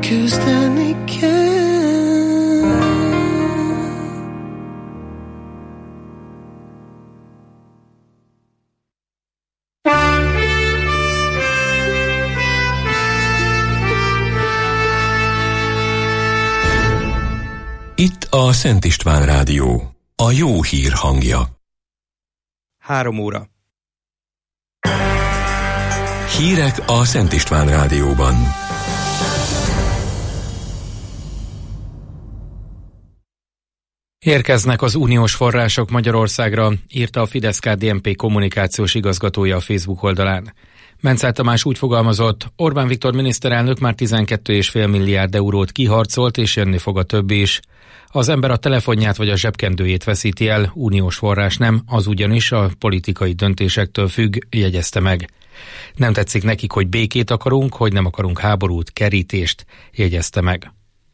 küzdeni kell. Itt a Szent István Rádió, a jó hír hangja. 3 óra. Hírek a Szent István Rádióban. Érkeznek az uniós források Magyarországra, írta a Fidesz-KDNP kommunikációs igazgatója a Facebook oldalán. Mencel Tamás úgy fogalmazott, Orbán Viktor miniszterelnök már 12,5 milliárd eurót kiharcolt, és jönni fog a többi is. Az ember a telefonját vagy a zsebkendőjét veszíti el, uniós forrás nem, az ugyanis a politikai döntésektől függ, jegyezte meg. Nem tetszik nekik, hogy békét akarunk, hogy nem akarunk háborút, kerítést, jegyezte meg.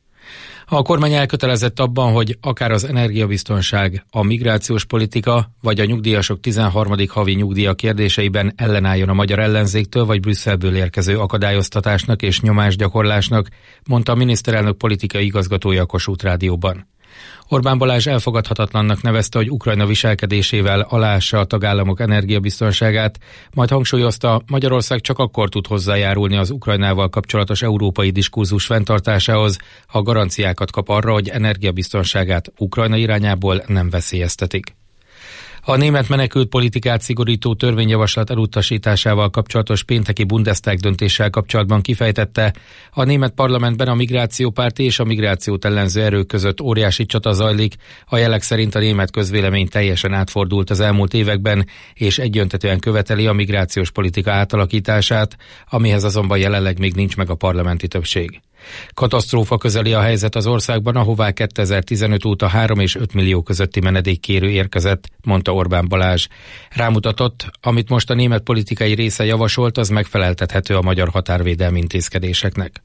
A kormány elkötelezett abban, hogy akár az energiabiztonság, a migrációs politika vagy a nyugdíjasok 13. havi nyugdíja kérdéseiben ellenálljon a magyar ellenzéktől vagy Brüsszelből érkező akadályoztatásnak és nyomásgyakorlásnak, mondta a miniszterelnök politikai igazgatója a Kossuth Rádióban. Orbán Balázs elfogadhatatlannak nevezte, hogy Ukrajna viselkedésével aláássa a tagállamok energiabiztonságát, majd hangsúlyozta, Magyarország csak akkor tud hozzájárulni az Ukrajnával kapcsolatos európai diskurzus fenntartásához, ha garanciákat kap arra, hogy energiabiztonságát Ukrajna irányából nem veszélyeztetik. A német menekült politikát szigorító törvényjavaslat elutasításával kapcsolatos pénteki Bundestag döntéssel kapcsolatban kifejtette, a német parlamentben a migrációpárti és a migrációt ellenző erők között óriási csata zajlik, a jelek szerint a német közvélemény teljesen átfordult az elmúlt években, és egyöntetően követeli a migrációs politika átalakítását, amihez azonban jelenleg még nincs meg a parlamenti többség. Katasztrófa közeli a helyzet az országban, ahová 2015 óta 3 és 5 millió közötti menedékkérő érkezett, mondta Orbán Balázs. Rámutatott, amit most a német politikai része javasolt, az megfeleltethető a magyar határvédelmi intézkedéseknek.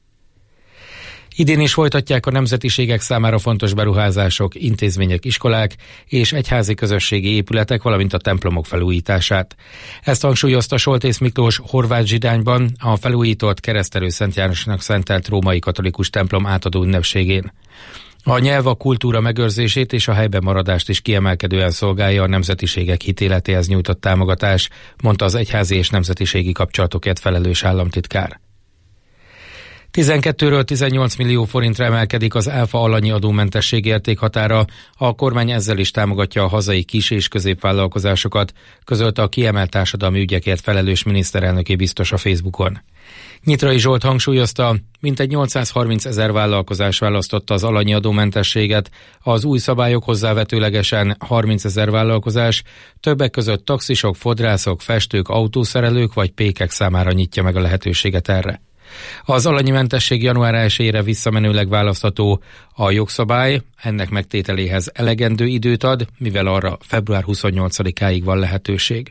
Idén is folytatják a nemzetiségek számára fontos beruházások, intézmények, iskolák és egyházi közösségi épületek, valamint a templomok felújítását. Ezt hangsúlyozta Soltész Miklós Horváth Zsidányban a felújított Keresztelő Szent Jánosnak szentelt római katolikus templom átadó ünnepségén. A nyelv, a kultúra megőrzését és a helyben maradást is kiemelkedően szolgálja a nemzetiségek hitéletéhez nyújtott támogatás, mondta az egyházi és nemzetiségi kapcsolatokért felelős államtitkár. 12-ről 18 millió forintra emelkedik az áfa alanyi adómentesség értékhatára, a kormány ezzel is támogatja a hazai kis- és középvállalkozásokat, közölte a kiemelt társadalmi ügyekért felelős miniszterelnöki biztos a Facebookon. Nyitrai Zsolt hangsúlyozta, mintegy 830 000 vállalkozás választotta az alanyi adómentességet, az új szabályok hozzávetőlegesen 30 000 vállalkozás, többek között taxisok, fodrászok, festők, autószerelők vagy pékek számára nyitja meg a lehetőséget erre. Az alanyi mentesség január 1-ére visszamenőleg választható, a jogszabály ennek megtételéhez elegendő időt ad, mivel arra február 28-áig van lehetőség.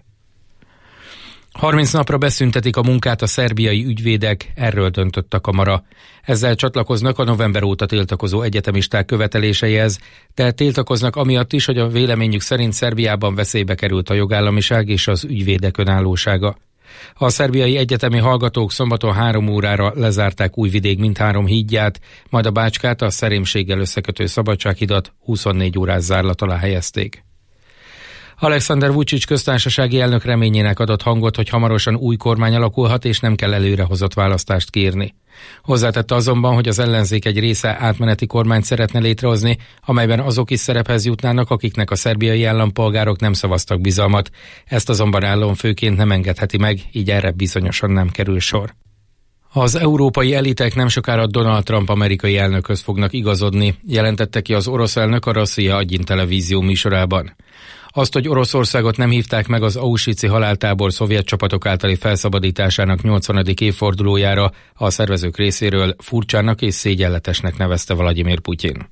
30 napra beszüntetik a munkát a szerbiai ügyvédek, erről döntött a kamara. Ezzel csatlakoznak a november óta tiltakozó egyetemisták követeléseihez, de tiltakoznak amiatt is, hogy a véleményük szerint Szerbiában veszélybe került a jogállamiság és az ügyvédek önállósága. A szerbiai egyetemi hallgatók szombaton 3 órára lezárták Újvidék mindhárom hídját, majd a Bácskát, a Szerémséggel összekötő Szabadsághidat 24 órás zárlat alá helyezték. Alexander Vučić köztársasági elnök reményének adott hangot, hogy hamarosan új kormány alakulhat és nem kell előrehozott választást kiírni. Hozzátette azonban, hogy az ellenzék egy része átmeneti kormányt szeretne létrehozni, amelyben azok is szerephez jutnának, akiknek a szerbiai állampolgárok nem szavaztak bizalmat. Ezt azonban államfőként nem engedheti meg, így erre bizonyosan nem kerül sor. Az európai elitek nem sokára Donald Trump amerikai elnökhöz fognak igazodni, jelentette ki az orosz elnök a Rosszia Agyin televízió műsorában. Azt, hogy Oroszországot nem hívták meg az auschwitzi haláltábor szovjet csapatok általi felszabadításának 80. évfordulójára, a szervezők részéről furcsának és szégyenletesnek nevezte Vladimir Putyin.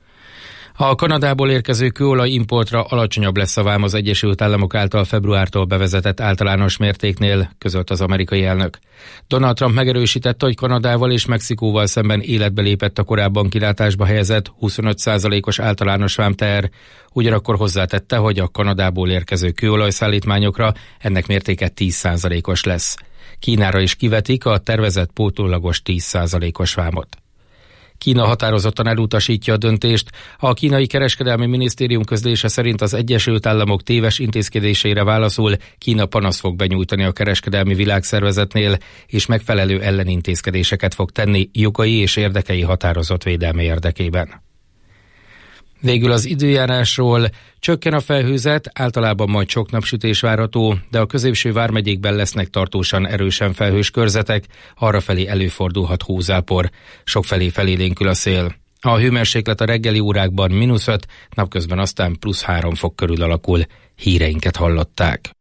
A Kanadából érkező kőolaj importra alacsonyabb lesz a vám az Egyesült Államok által februártól bevezetett általános mértéknél, közölt az amerikai elnök. Donald Trump megerősítette, hogy Kanadával és Mexikóval szemben életbe lépett a korábban kilátásba helyezett 25%-os általános vámteher, ugyanakkor hozzátette, hogy a Kanadából érkező kőolajszállítmányokra ennek mértéke 10%-os lesz. Kínára is kivetik a tervezett pótlólagos 10%-os vámot. Kína határozottan elutasítja a döntést. A kínai kereskedelmi minisztérium közlése szerint az Egyesült Államok téves intézkedéseire válaszul Kína panaszt fog benyújtani a kereskedelmi világszervezetnél, és megfelelő ellenintézkedéseket fog tenni jogai és érdekei határozott védelme érdekében. Végül az időjárásról: csökken a felhőzet, általában majd sok napsütés várható, de a középső vármegyékben lesznek tartósan erősen felhős körzetek, arrafelé előfordulhat hózápor, sokfelé felélénkül a szél. A hőmérséklet a reggeli órákban -5, napközben aztán +3 fok körül alakul. Híreinket hallották.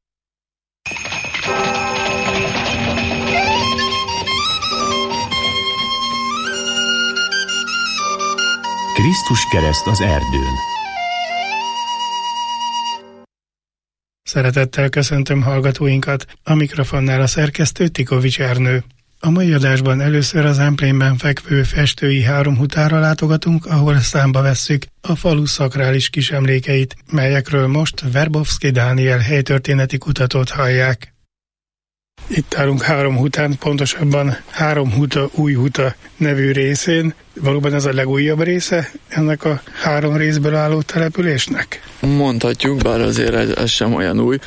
Krisztus kereszt az erdőn. Szeretettel köszöntöm hallgatóinkat, a mikrofonnál a szerkesztő Tikovics Ernő. A mai adásban először az Emplénben fekvő festői Háromhutára látogatunk, ahol számba vesszük a falu szakrális kisemlékeit, melyekről most Verbovszky Dániel helytörténeti kutatót hallják. Itt állunk Háromhután, pontosabban Háromhuta Újhuta nevű részén. Valóban ez a legújabb része ennek a 3 részből álló településnek? Mondhatjuk, bár azért ez sem olyan új.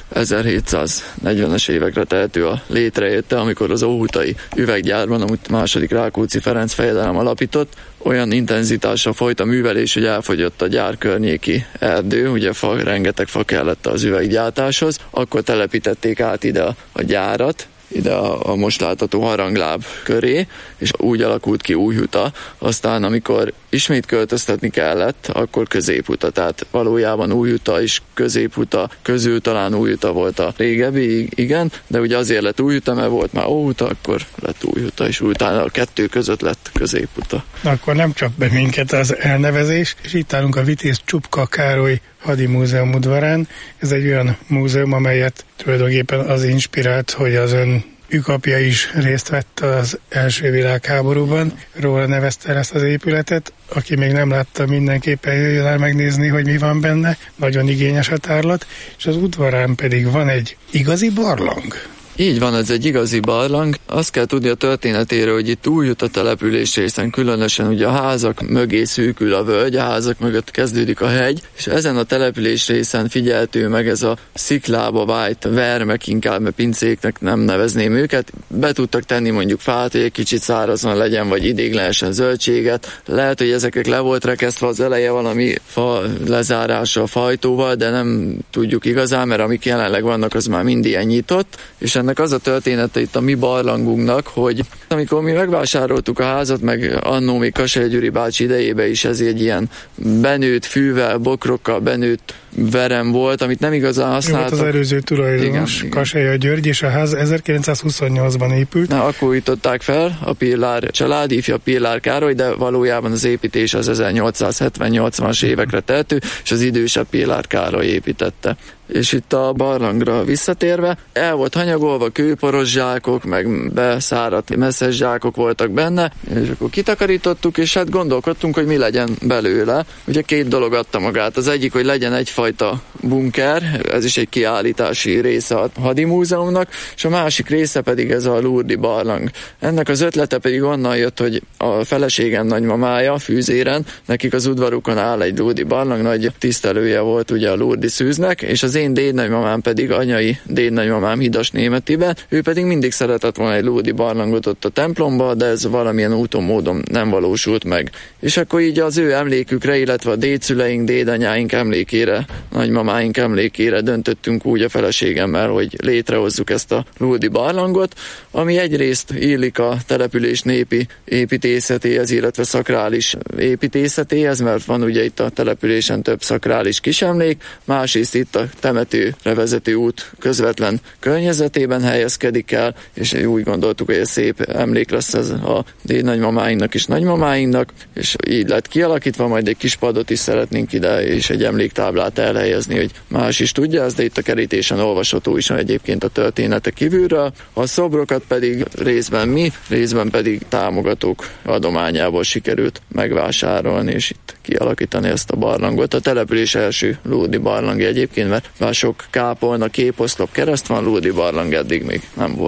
1740-es évekre tehető a létrejötte, amikor az óhutai üveggyárban, amit második Rákóczi Ferenc fejedelem alapított, olyan intenzitással folyt a művelés, hogy elfogyott a gyár környéki erdő, ugye rengeteg fa kellett az üveggyártáshoz, akkor telepítették át ide a gyárat, ide a most látható harangláb köré, és úgy alakult ki Újhuta. Aztán, amikor ismét költöztetni kellett, akkor Középhuta, tehát valójában Újhuta és Középhuta közül talán Újhuta volt a régebbi, igen, de ugye azért lett Újhuta, mert volt már Óhuta, akkor lett Újhuta, és utána a 2 között lett Középhuta. Akkor nem csak be minket az elnevezés, és itt állunk a Vitéz Csupka Károly Hadimúzeum udvarán. Ez egy olyan múzeum, amelyet tulajdonképpen az inspirált, hogy az ön ükapja is részt vett az első világháborúban. Róla nevezte el ezt az épületet. Aki még nem látta, mindenképpen jöjjön el megnézni, hogy mi van benne. Nagyon igényes a tárlat, és az udvarán pedig van egy igazi barlang. Így van, ez egy igazi barlang. Azt kell tudni a történetéről, hogy itt Újhuta település részen különösen ugye a házak mögé szűkül a völgy, a házak mögött kezdődik a hegy, és ezen a település részen figyeltő meg ez a sziklába vájt vermek, inkább pincéknek nem nevezném őket. Be tudtak tenni mondjuk fát, hogy egy kicsit szárazon legyen, vagy idéglenesen zöldséget. Lehet, hogy ezeknek le volt rekesztve az eleje valami fa lezárása a fajtóval, de nem tudjuk igazán, mert amik jelenleg vannak, az már mind ilyen nyitott, és ennek az a története itt a mi barlangunknak, hogy amikor mi megvásároltuk a házat, meg annó még Kassely Gyuri bácsi idejében is ez egy ilyen benőtt fűvel, bokrokkal benőtt verem volt, amit nem igazán használtak. Volt az előző tulajdonos, Kassely György, és a ház 1928-ban épült. Akkor újították fel a Pillár család, ifja Pillár Károly, de valójában az építés az 1870-80-as évekre tehető, és az idősebb Pillár Károly építette. És itt a barlangra visszatérve, el volt hanyagolva, kőporos zsákok, meg beszáradt messzes zsákok voltak benne, és akkor kitakarítottuk, és hát gondolkodtunk, hogy mi legyen belőle. Ugye 2 dolog adta magát. Az egyik, hogy legyen egyfajta bunker, ez is egy kiállítási része a Hadimúzeumnak, és a másik része pedig ez a Lurdi barlang. Ennek az ötlete pedig onnan jött, hogy a feleségem nagymamája Fűzéren, nekik az udvarukon áll egy Lurdi barlang, nagy tisztelője volt ugye a Lurdi szűznek, és az én dédnagymamám pedig, anyai dédnagymamám Hidas Németiben, ő pedig mindig szeretett volna egy Lurdi barlangot ott a templomba, de ez valamilyen úton, módon nem valósult meg. És akkor így az ő emlékükre, illetve a dédszüleink, dédanyáink emlékére, nagymamáink emlékére döntöttünk úgy a feleségemmel, hogy létrehozzuk ezt a Lurdi barlangot, ami egyrészt illik a település népi építészetéhez, illetve szakrális építészetéhez, mert van ugye itt a településen több szakrális kisemlék, másrészt itt a temetőre vezető út közvetlen környezetében helyezkedik el, és úgy gondoltuk, hogy ez szép emlék lesz ez a dédnagymamáinknak és nagymamáinknak, és így lett kialakítva, majd egy kis padot is szeretnénk ide, és egy emléktáblát elhelyezni, hogy más is tudja, ez de itt a kerítésen olvasható is egyébként a története kívülről. A szobrokat pedig részben mi, részben pedig támogatók adományából sikerült megvásárolni, és itt kialakítani ezt a barlangot. A település első Lurdi barlangja egyébként, mert már sok kápolna, képoszlop, kereszt van, Lurdi barlang eddig még nem volt.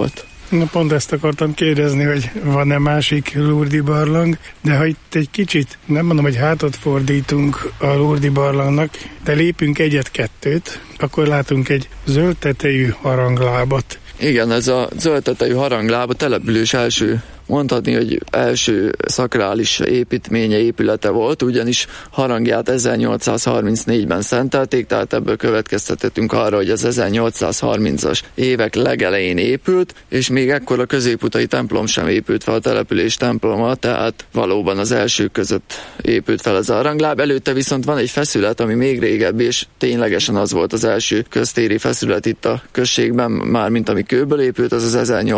Na pont ezt akartam kérdezni, hogy van-e másik Lourdes barlang, de ha itt egy kicsit, nem mondom, hogy hátat fordítunk a Lourdes barlangnak, de lépünk egyet-kettőt, akkor látunk egy zöld tetejű haranglábat. Igen, ez a zöld tetejű harangláb a település első, mondhatni, hogy első szakrális építménye, épülete volt, ugyanis harangját 1834-ben szentelték, tehát ebből következtethetünk arra, hogy az 1830-as évek legelején épült, és még ekkor a középutai templom sem épült fel, a település temploma, tehát valóban az elsők között épült fel az harangláb. Előtte viszont van egy feszület, ami még régebbi, és ténylegesen az volt az első köztéri feszület itt a községben, mármint ami kőből épült, az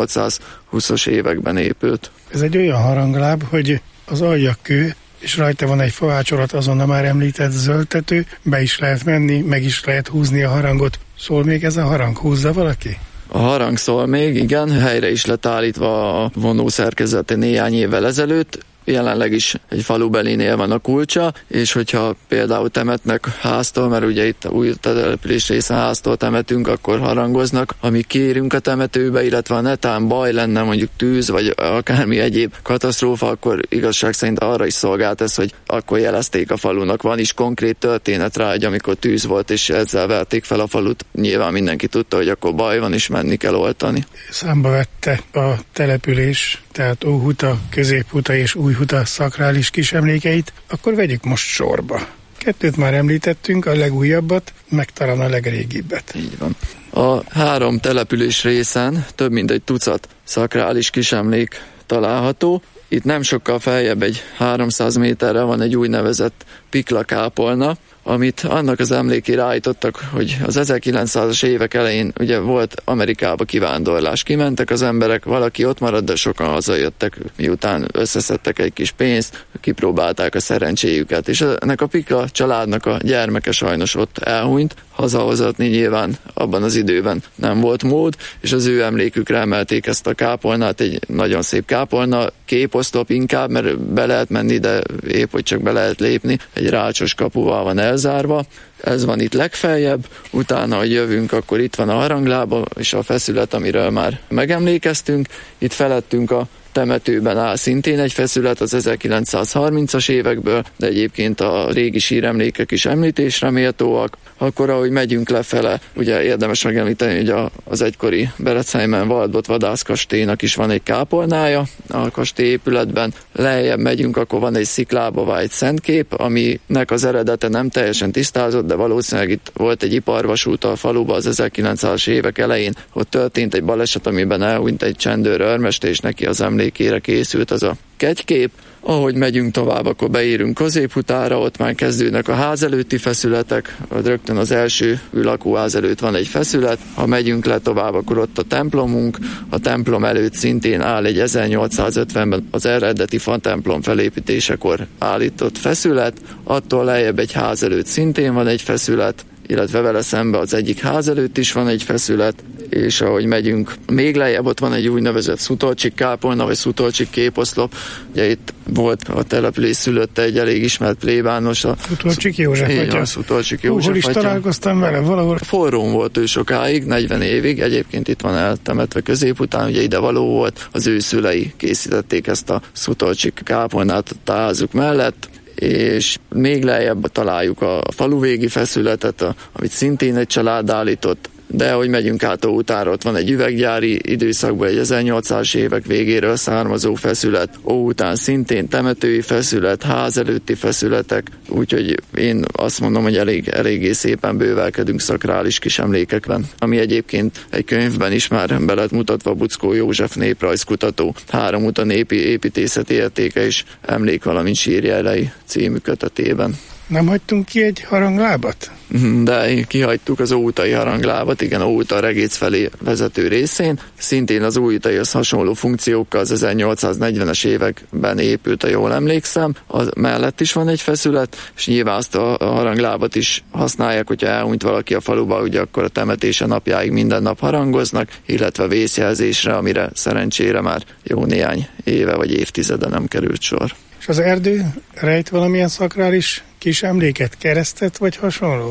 1820-as években épült. Ez egy olyan harangláb, hogy az alja kő, és rajta van egy faácsolat, azon a már említett zöldtető, be is lehet menni, meg is lehet húzni a harangot. Szól még ez a harang? Húzza valaki? A harang szól még, igen, helyre is lett állítva a vonó szerkezete néhány évvel ezelőtt. Jelenleg is egy falubelinél van a kulcsa, és hogyha például temetnek háztól, mert ugye itt új település részen háztól temetünk, akkor harangoznak, ami kérünk a temetőbe, illetve ha netán baj lenne, mondjuk tűz, vagy akármi egyéb katasztrófa, akkor igazság szerint arra is szolgált ez, hogy akkor jelezték a falunak. Van is konkrét történet rá, hogy amikor tűz volt, és ezzel verték fel a falut, nyilván mindenki tudta, hogy akkor baj van, és menni kell oltani. Számba vette a település, tehát Óhuta, Középhuta és Újhuta szakrális kisemlékeit, akkor vegyük most sorba. Kettőt már említettünk, a legújabbat, meg talán a legrégibbet. Így van. A három település részen több mint egy tucat szakrális kisemlék található. Itt nem sokkal feljebb, egy 300 méterre van egy úgynevezett piklakápolna, amit annak az emlékére állítottak, hogy az 1900-as évek elején ugye volt Amerikába kivándorlás. Kimentek az emberek, valaki ott maradt, de sokan hazajöttek, miután összeszedtek egy kis pénzt, kipróbálták a szerencséjüket. És ennek a Pikla családnak a gyermeke sajnos ott elhunyt, hazahozatni nyilván abban az időben nem volt mód, és az ő emlékükre emelték ezt a kápolnát, egy nagyon szép kápolna, képoszlop inkább, mert be lehet menni, de épp hogy csak be lehet lépni, egy rácsos kapuval van elzárva. Ez van itt legfeljebb, utána, hogy jövünk, akkor itt van a haranglába és a feszület, amiről már megemlékeztünk. Itt felettünk a temetőben áll szintén egy feszület az 1930-as évekből, de egyébként a régi síremlékek is említésre méltóak. Akkor, ahogy megyünk lefele, ugye érdemes megemlíteni, hogy az egykori Berecheimen Waldbott vadászkastélynak is van egy kápolnája a kastélyépületben. Lejjebb megyünk, akkor van egy sziklába vájt szentkép, aminek az eredete nem teljesen tisztázott, de valószínűleg itt volt egy iparvasút a faluba az 1900-as évek elején. Ott történt egy baleset, amiben elhunyt egy csendőr őrmester, és neki az emlékére készült az a kegykép. Ahogy megyünk tovább, akkor beérünk Középhutára, ott már kezdődnek a ház előtti feszületek, rögtön az első lakóház előtt van egy feszület, ha megyünk le tovább, akkor ott a templomunk, a templom előtt szintén áll egy 1850-ben az eredeti fa templom felépítésekor állított feszület, attól lejjebb egy ház előtt szintén van egy feszület, illetve vele szembe az egyik ház előtt is van egy feszület, és ahogy megyünk még lejjebb, ott van egy úgynevezett Szutolcsik kápolna, vagy Szutolcsik képoszlop. Ugye itt volt a település szülötte egy elég ismert plébános. A Szutolcsik József atya. Szutolcsik József Hol is találkoztam vele? Valahol? Forrón volt ő sokáig, 40 évig, egyébként itt van eltemetve Középután, ugye ide való volt, az ő szülei készítették ezt a Szutolcsik kápolnát a házuk mellett, és még lejjebb találjuk a faluvégi feszületet, amit szintén egy család állított, de ahogy megyünk át Óhutára, ott van egy üveggyári időszakban egy 1800-as évek végéről származó feszület, Óhután szintén temetői feszület, ház előtti feszületek, úgyhogy én azt mondom, hogy eléggé szépen bővelkedünk szakrális kis emlékekben, ami egyébként egy könyvben is már be lett mutatva, Buczkó József néprajzkutató 3 uta népi építészeti értéke és emlék, valamint sírjelei című kötetében. Nem hagytunk ki egy haranglábat? De kihagytuk az óhutai haranglábat, igen, Óhuta Regész felé vezető részén. Szintén az óhutaihoz hasonló funkciókkal az 1840-es években épült, ha jól emlékszem. Az mellett is van egy feszület, és nyilván azt a haranglábat is használják, hogyha elhunyt valaki a faluba, ugye akkor a temetése napjáig minden nap harangoznak, illetve vészjelzésre, amire szerencsére már jó néhány éve vagy évtizede nem került sor. És az erdő rejt valamilyen szakrális kis emléket, keresztet vagy hasonlót?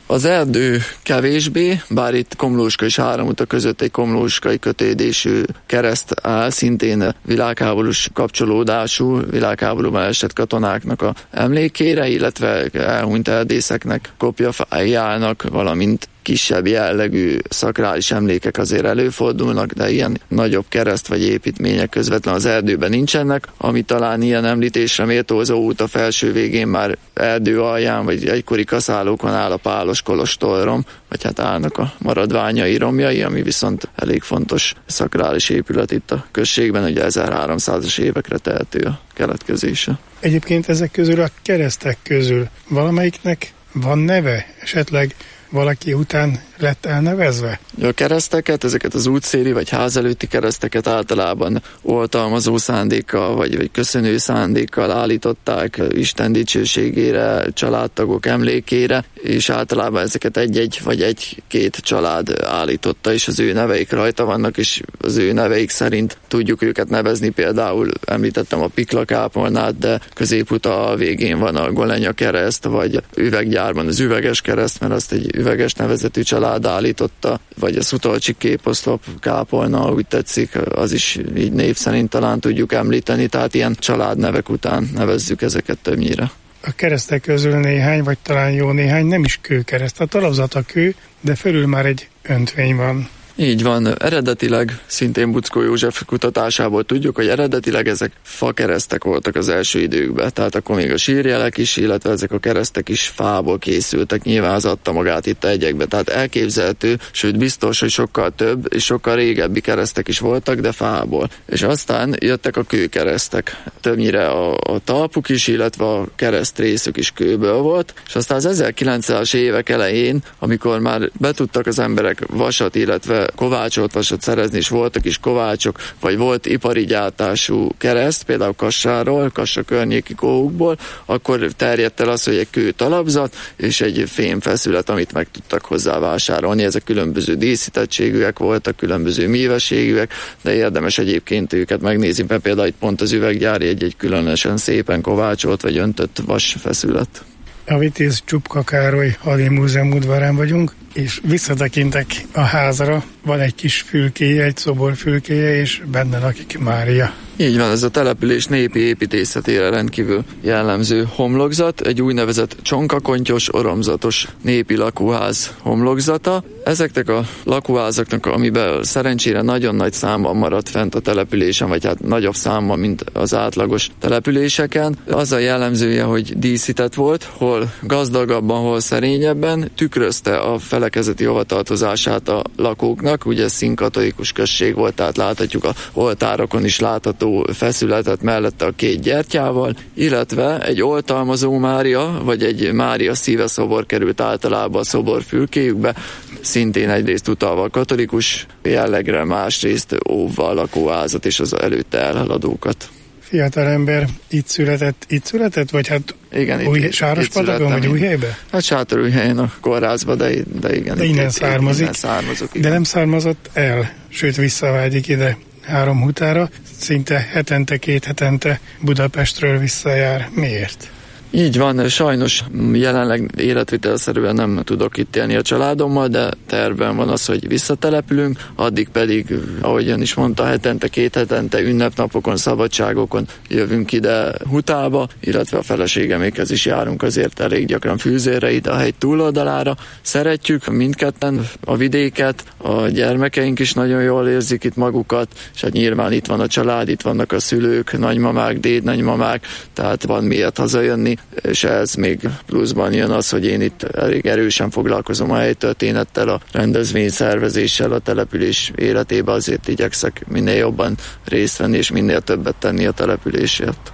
Az erdő kevésbé, bár itt Komlóska és Háromhuta között egy komlóskai kötődésű kereszt áll, szintén világháborús kapcsolódású, világháborúban esett katonáknak a emlékére, illetve elhunyt erdészeknek kopjafái állnak, valamint kisebb jellegű szakrális emlékek azért előfordulnak, de ilyen nagyobb kereszt vagy építmények közvetlen az erdőben nincsenek, ami talán ilyen említésre méltózó út a felső végén már erdő alján, vagy egykori kaszálókon áll a Pálos kolostorrom, vagy hát állnak a maradványai romjai, ami viszont elég fontos szakrális épület itt a községben, ugye 1300-as évekre tehető a keletkezése. Egyébként ezek közül a keresztek közül valamelyiknek van neve? Esetleg valaki után lett elnevezve? A kereszteket, ezeket az útszéli vagy ház előtti kereszteket általában oltalmazó szándékkal vagy köszönő szándékkal állították Isten dicsőségére, családtagok emlékére, és általában ezeket egy-egy vagy egy-két család állította, és az ő neveik rajta vannak, és az ő neveik szerint tudjuk őket nevezni. Például említettem a Piklakápolnát, de középuta a végén van a Golenya kereszt, vagy Üveggyárban az Üveges kereszt, mert azt egy Üveges nevezetű család állította, vagy a Szutolcsi képoszlop kápolna, úgy tetszik, az is így név szerint talán tudjuk említeni, tehát ilyen családnevek után nevezzük ezeket többnyire. A keresztek közül néhány, vagy talán jó néhány nem is kőkereszt. A talapzata kő, de fölül már egy öntvény van. Így van, eredetileg szintén Buczkó József kutatásából tudjuk, hogy eredetileg ezek fakeresztek voltak az első időkben, tehát akkor még a sírjelek is, illetve ezek a keresztek is fából készültek, nyilván az adta magát itt a egyekbe, tehát elképzelhető, sőt biztos, hogy sokkal több és sokkal régebbi keresztek is voltak, de fából. És aztán jöttek a kőkeresztek, többnyire a talpuk is, illetve a keresztrészük is kőből volt, és aztán az 1900-as évek elején, amikor már be tudtak az emberek vasat, illetve kovácsolt vasat szerezni, és voltak is kovácsok, vagy volt ipari gyártású kereszt, például Kassáról, Kassa környéki kóhukból, akkor terjedt el az, hogy egy kő talapzat és egy fémfeszület, amit meg tudtak hozzá vásárolni. Ezek különböző díszítettségűek voltak, különböző mívességűek, de érdemes egyébként őket megnézni, mert például itt pont az Üveggyári egy különösen szépen kovácsolt vagy öntött vasfeszület. A Vitéz Csupka Károly Hadi Múzeum udvarán vagyunk, és visszatekintek a házra, van egy kis fülkéje, egy szoborfülkéje, és benne lakik Mária. Így van, ez a település népi építészetére rendkívül jellemző homlokzat, egy úgynevezett csonkakontyos, oromzatos népi lakóház homlokzata. Ezeknek a lakóházaknak, amiben szerencsére nagyon nagy számban maradt fent a településen, vagy hát nagyobb számban, mint az átlagos településeken, az a jellemzője, hogy díszített volt, hol gazdagabban, hol szerényebben, tükrözte a felekezeti hovatartozását a lakóknak. Ugye színkatolikus község volt, tehát láthatjuk a oltárokon is látható feszületet mellette a két gyertyával, illetve egy oltalmazó Mária, vagy egy Mária szíve szobor került általában a szobor fülkéjükbe, szintén egyrészt utalva a katolikus jellegre, másrészt óvva a lakóházat és az előtte elhaladókat. Fiatalember itt született, vagy hát igen, Sárospadagon, vagy Újhelybe? Hát Sátorújhelyen a kórházba, de igen. De innen származik. Innen származok, de nem származott el, sőt visszavágyik ide Háromhutára, szinte hetente, 2 hetente Budapestről visszajár. Miért? Így van, sajnos jelenleg életvitelszerűen nem tudok itt élni a családommal, de tervben van az, hogy visszatelepülünk, addig pedig, ahogy ön is mondta, hetente, 2 hetente, ünnepnapokon, szabadságokon jövünk ide Hutába, illetve a feleségemékhez is járunk azért elég gyakran Fűzérre, ide a hegy túloldalára. Szeretjük mindketten a vidéket, a gyermekeink is nagyon jól érzik itt magukat, és hát nyilván itt van a család, itt vannak a szülők, nagymamák, dédnagymamák, tehát van miért hazajönni, és ez még pluszban jön az, hogy én itt elég erősen foglalkozom a helytörténettel, a rendezvényszervezéssel, a település életébe, azért igyekszek minél jobban részt venni, és minél többet tenni a településért.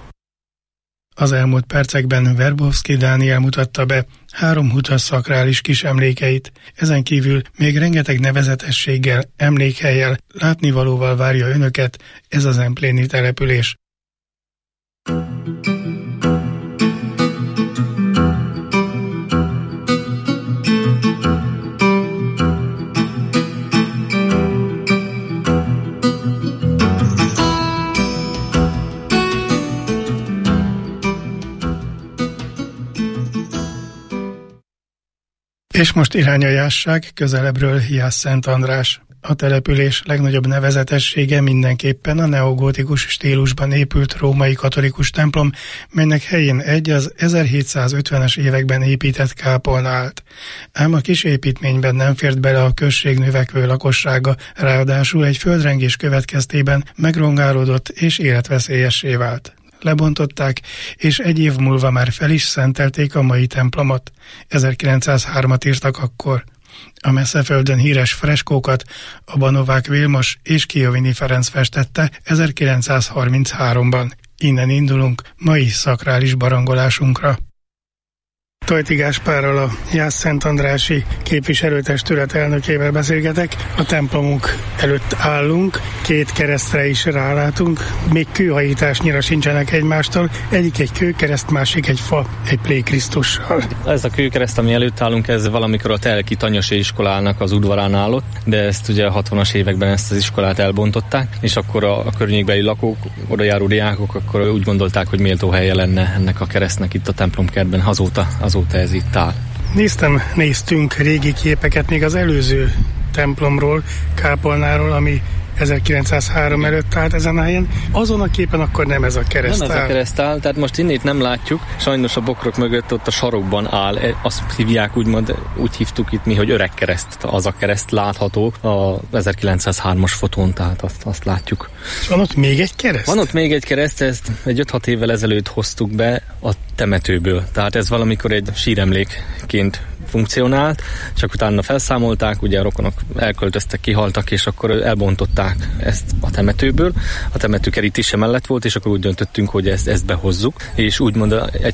Az elmúlt percekben Verbowski Dániel mutatta be Háromhuta szakrális kis emlékeit. Ezen kívül még rengeteg nevezetességgel, emlékhellyel, látnivalóval várja önöket ez az empléni település. És most irány a Jászság, közelebbről Jász-Szent András. A település legnagyobb nevezetessége mindenképpen a neogótikus stílusban épült római katolikus templom, melynek helyén az 1750-es években épített kápolna állt. Ám a kis építményben nem fért bele a község növekvő lakossága, ráadásul egy földrengés következtében megrongálódott és életveszélyessé vált. Lebontották, és egy év múlva már fel is szentelték a mai templomot. 1903-at írtak akkor. A Messzeföldön híres freskókat a Novák Vilmos és Kijovini Ferenc festette 1933-ban. Innen indulunk mai szakrális barangolásunkra. Tojti Gáspárral, a Jász-Szent Andrási képviselőtestület elnökével beszélgetek. A templomunk előtt állunk, 2 keresztre is rálátunk, még kőhajításnyira sincsenek egymástól. Egyik egy kőkereszt, másik egy fa, egy Plé Krisztussal. Ez a kőkereszt, ami előtt állunk, ez valamikor a Telki Tanyasi iskolának az udvarán állott, de ezt ugye a 60-as években ezt az iskolát elbontották, és akkor a környékbeli lakók, odajáró diákok akkor úgy gondolták, hogy méltó helye lenne ennek a keresztnek itt a templomkertben, azóta ez itt áll. Néztünk régi képeket még az előző templomról, kápolnáról, ami 1903 előtt állt ezen a helyen. Azon a képen akkor nem ez a kereszt áll. Nem ez a kereszt áll, tehát most innét nem látjuk. Sajnos a bokrok mögött ott a sarokban áll. Azt hívják, úgy hívtuk itt mi, hogy öreg kereszt. Az a kereszt látható a 1903-as fotón, tehát azt látjuk. És van ott még egy kereszt? Van ott még egy kereszt, ezt egy 5-6 évvel ezelőtt hoztuk be a temetőből. Tehát ez valamikor egy síremlékként funkcionált, csak utána felszámolták, ugye a rokonok elköltöztek, kihaltak, és akkor elbontották ezt a temetőből. A temető kerítése mellett volt, és akkor úgy döntöttünk, hogy ezt behozzuk, és úgymond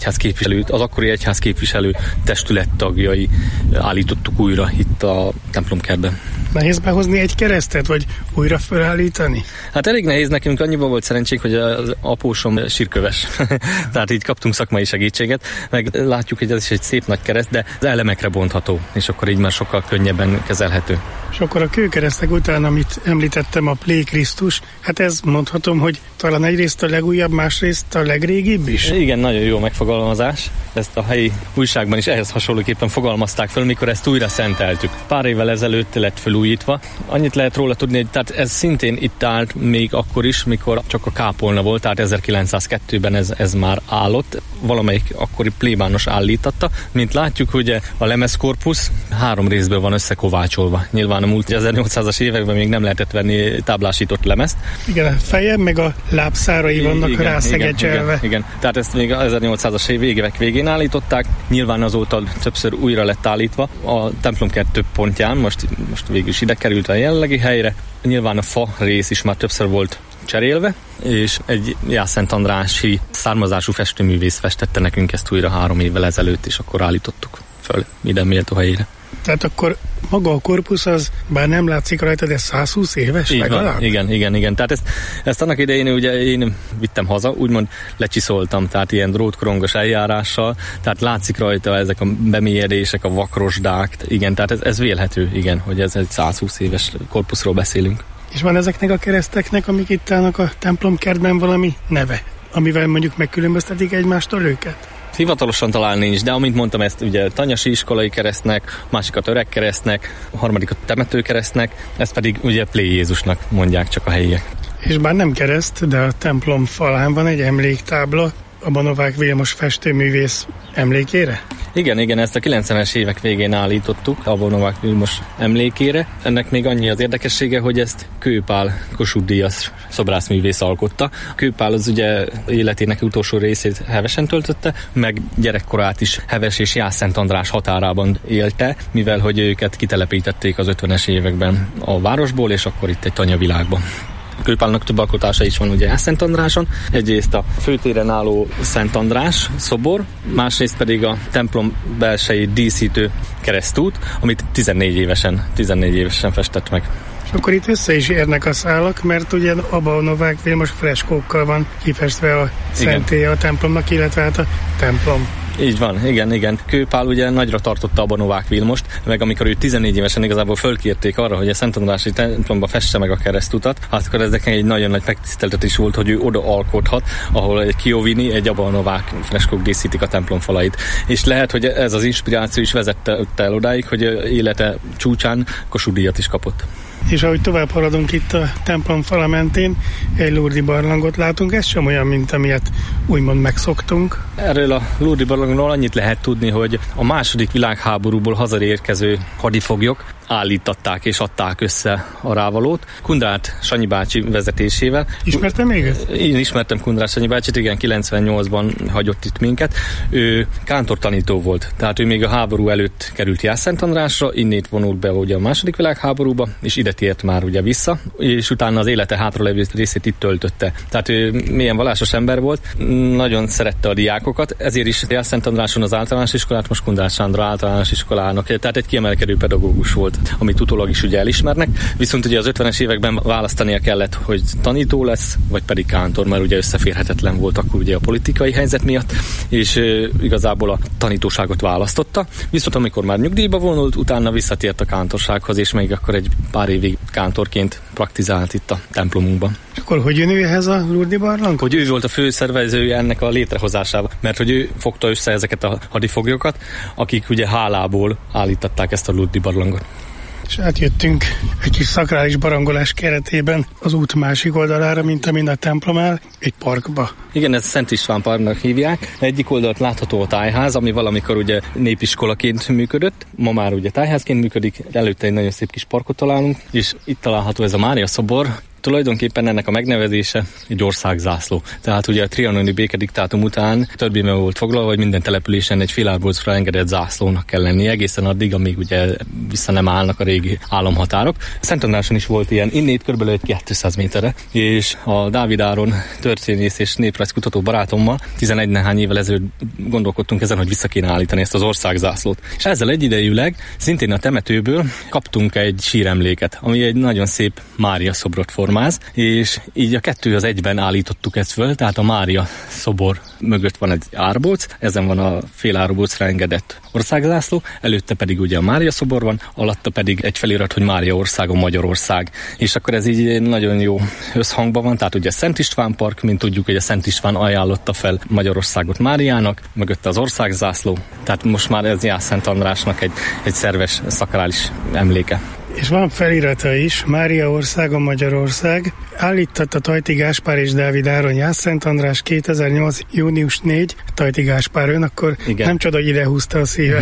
az akkori egyházképviselő testület tagjai állítottuk újra itt a templomkertben. Nehéz behozni egy keresztet, vagy újra felállítani? Hát elég nehéz, nekünk annyiban volt szerencsénk, hogy az apósom sírköves. Tehát így kaptunk szakmai segítséget, meg látjuk, hogy ez is egy szép nagy kereszt, de az elemekre bontható, és akkor így már sokkal könnyebben kezelhető. És akkor a kőkeresztek után, amit említettem, a Plé Krisztus, hát ez mondhatom, hogy talán egyrészt a legújabb, másrészt a legrégibb is? Igen, nagyon jó megfogalmazás. Ezt a helyi újságban is ehhez hasonlóképpen fogalmazták föl, mikor ezt újra szenteltük. Pár évvel ezelőtt lett felújítva. Annyit lehet róla tudni, hogy tehát ez szintén itt állt még akkor is, mikor csak a kápolna volt, tehát 1902-ben ez már állott. Valamelyik akkori plébános állítatta. Mint látjuk, ugye a lemezkorpusz 3 részből van összekovácsolva. Nyilván a múlt 1800-as években még nem lehetett venni táblásított lemezt. Igen, a feje meg a lábszárai vannak rászegetselve. Igen. Tehát ezt még 1800-as évek végén állították. Nyilván azóta többször újra lett állítva. A templomkert több pontján, most végül is ide került a jelenlegi helyre. Nyilván a fa rész is már többször volt cserélve, és egy Jász-Szent Andrási származású festőművész festette nekünk ezt újra 3 évvel ezelőtt, és akkor állítottuk föl ide méltó helyére. Tehát akkor maga a korpusz az, bár nem látszik rajta, de 120 éves legalább? Igen. Tehát ezt annak idején ugye én vittem haza, úgymond lecsiszoltam, tehát ilyen drótkorongos eljárással, tehát látszik rajta ezek a bemélyedések, a vakrosdák, igen, tehát ez vélhető, igen, hogy ez egy 120 éves korpuszról beszélünk. És van ezeknek a kereszteknek, amik itt állnak a templomkertben valami neve, amivel mondjuk megkülönböztetik egymástól őket? Hivatalosan talán nincs, de amint mondtam, ezt ugye Tanyasi iskolai keresztnek, másikat öreg keresztnek, a harmadikat temető keresztnek, ezt pedig ugye Plé Jézusnak mondják csak a helyiek. És bár nem kereszt, de a templom falán van egy emléktábla a Novák Vilmos festőművész emlékére? Igen, ezt a 90-es évek végén állítottuk a Novák Vilmos emlékére. Ennek még annyi az érdekessége, hogy ezt Kőpál Kossuth Díjas szobrászművész alkotta. Kőpál az ugye életének utolsó részét hevesen töltötte, meg gyerekkorát is Heves és Jász-Szent András határában élte, mivel hogy őket kitelepítették az 50-es években a városból, és akkor itt egy tanyavilágban. Kőpálnak több alkotása is van ugye Jász-Szent Andráson. Egyrészt a főtéren álló Szent András szobor, másrészt pedig a templom belsejét díszítő keresztút, amit 14 évesen festett meg. És akkor itt össze is érnek a szálak, mert ugye abban a Novák Vilmos freskókkal van kifestve a szentélye a templomnak, illetve hát a templom. Így van, igen. Kőpál ugye nagyra tartotta abban Novák Vilmost, meg amikor ő 14 évesen igazából fölkérték arra, hogy a Szentandrási templomba fesse meg a keresztutat, hát akkor ez egy nagyon nagy megtiszteltetés volt, hogy ő oda alkothat, ahol egy Chiovini, egy Abba Novák freskók díszítik a templom falait. És lehet, hogy ez az inspiráció is vezette el odáig, hogy élete csúcsán Kossuth-díjat is kapott. És ahogy tovább haladunk itt a templom fala mentén, egy Lourdes barlangot látunk, ez sem olyan, mint amilyet úgymond megszoktunk. Erről a Lourdes barlangról annyit lehet tudni, hogy a második világháborúból hazaérkező hadifoglyok állítatták és adták össze a rávalót. Kundrát Sanyi bácsi vezetésével. Ismertem még ezt? Én ismertem Kundrát Sanyi bácsit, igen, 98-ban hagyott itt minket. Ő kántortanító volt, tehát ő még a háború előtt került Jász-Szentandrásra, innét vonult be ugye a második világháborúba, és ide tért már ugye vissza, és utána az élete hátralevő részét itt töltötte. Tehát ő milyen vallásos ember volt, nagyon szerette a diákokat, ezért is Jász-Szentandráson az általános iskolát most Kundrát Sándor általános iskolának, tehát egy kiemelkedő pedagógus volt, amit utólag is ugye elismernek, viszont ugye az 50-es években választania kellett, hogy tanító lesz, vagy pedig kántor, mert ugye összeférhetetlen volt akkor ugye a politikai helyzet miatt, és igazából a tanítóságot választotta, viszont amikor már nyugdíjba vonult, utána visszatért a kántorsághoz, és még akkor egy pár évig kántorként praktizált itt a templomunkban. Akkor hogy jön ő ehhez a Lourdes barlang? Hogy ő volt a főszervezője ennek a létrehozásával, mert hogy ő fogta össze ezeket a hadifoglyokat, akik ugye hálából állították ezt a Lourdes barlangot. És átjöttünk egy kis szakrális barangolás keretében az út másik oldalára, mint amin a templom áll, egy parkba. Igen, ez Szent István parknak hívják. Egyik oldalt látható a tájház, ami valamikor ugye népiskolaként működött, ma már ugye tájházként működik, előtte egy nagyon szép kis parkot találunk, és itt található ez a Mária szobor. Tulajdonképpen ennek a megnevezése egy országzászló. Tehát ugye a trianoni békediktátum után törvényben volt foglalva, hogy minden településen egy félárbolcra engedett zászlónak kell lenni, egészen addig, amíg ugye vissza nem állnak a régi államhatárok. Szentandráson is volt ilyen, innét körülbelül egy 200 méterre, és a Dávid Áron történész és néprajzkutató barátommal 11 néhány évvel ezelőtt gondolkodtunk ezen, hogy vissza kéne állítani ezt az országzászlót. És ezzel egyidejűleg szintén a temetőből kaptunk egy síremléket, ami egy nagyon szép Mária szobrot formáz, és így a kettő az egyben állítottuk ezt föl, tehát a Mária szobor mögött van egy árbóc, ezen van a fél árbócra engedett országzászló, előtte pedig ugye a Mária szobor van, alatta pedig egy felirat, hogy Mária országon Magyarország. És akkor ez így nagyon jó összhangban van, tehát ugye Szent István park, mint tudjuk, hogy a Szent István ajánlotta fel Magyarországot Máriának, mögötte az országzászló, tehát most már ez Jász-Szent Andrásnak egy szerves szakrális emléke. És van felirata is, Mária országa Magyarország, állította Tajti Gáspár és Dávid Áron Jász-Szent András 2008. június 4. Tajti Gáspár ön, akkor igen. Nem csoda, hogy ide húzta a szíve.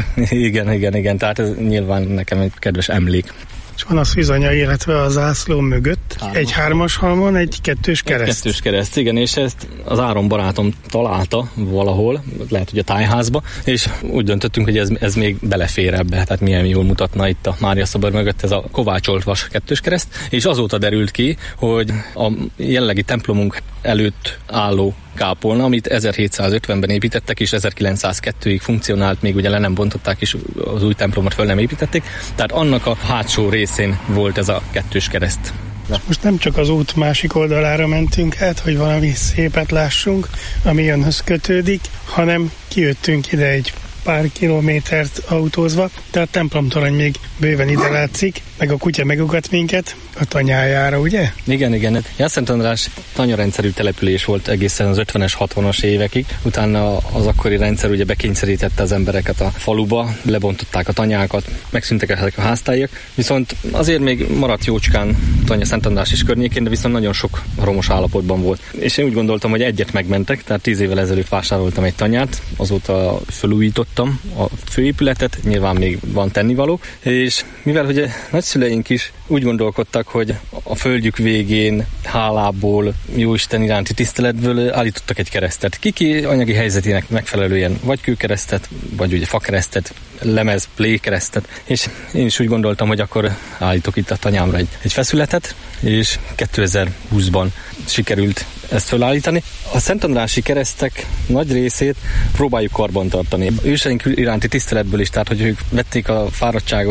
Igen, tehát ez nyilván nekem egy kedves emlék. És van a szűzanya, illetve a zászló mögött egy 3-as halmon egy 2-s kereszt. Egy 2-s kereszt, igen, és ezt az Áron barátom találta valahol, lehet, hogy a tájházba, és úgy döntöttünk, hogy ez még belefér ebbe, tehát milyen jól mutatna itt a Mária szobor mögött ez a kovácsolt vas 2-s kereszt, és azóta derült ki, hogy a jelenlegi templomunk előtt álló kápolna, amit 1750-ben építettek, és 1902-ig funkcionált, még ugye le nem bontották, és az új templomot föl nem építették. Tehát annak a hátsó részén volt ez a 2-s kereszt. Most nem csak az út másik oldalára mentünk át, hogy valami szépet lássunk, ami önhöz kötődik, hanem kijöttünk ide egy pár kilométert autózva, de a templomtorony még bőven ide látszik, meg a kutya megugat minket a tanyájára, ugye? Igen. Jász-Szent András tanyarendszerű település volt egészen az 50-es, 60-as évekig. Utána az akkori rendszer ugye bekényszerítette az embereket a faluba, lebontották a tanyákat, megszűntek ezek a háztájak, viszont azért még maradt jócskán tanya Szent András is környékén, de viszont nagyon sok romos állapotban volt. És én úgy gondoltam, hogy egyet megmentek, tehát 10 évvel ezelőtt vásároltam egy tanyát, azóta felújítottam a főépületet, nyilván még van tennivaló, és mivel hogy nagyszüleink is úgy gondolkodtak, hogy a földjük végén hálából, Jóisten iránti tiszteletből állítottak egy keresztet. Kiki anyagi helyzetének megfelelően vagy kőkeresztet, vagy ugye fakeresztet, lemez, plékeresztet, és én is úgy gondoltam, hogy akkor állítok itt a tanyámra egy feszületet, és 2020-ban sikerült ezt felállítani. A szentandrási keresztek nagy részét próbáljuk karbantartani. Őseink iránti tiszteletből is, tehát hogy ők vették a fáradtságot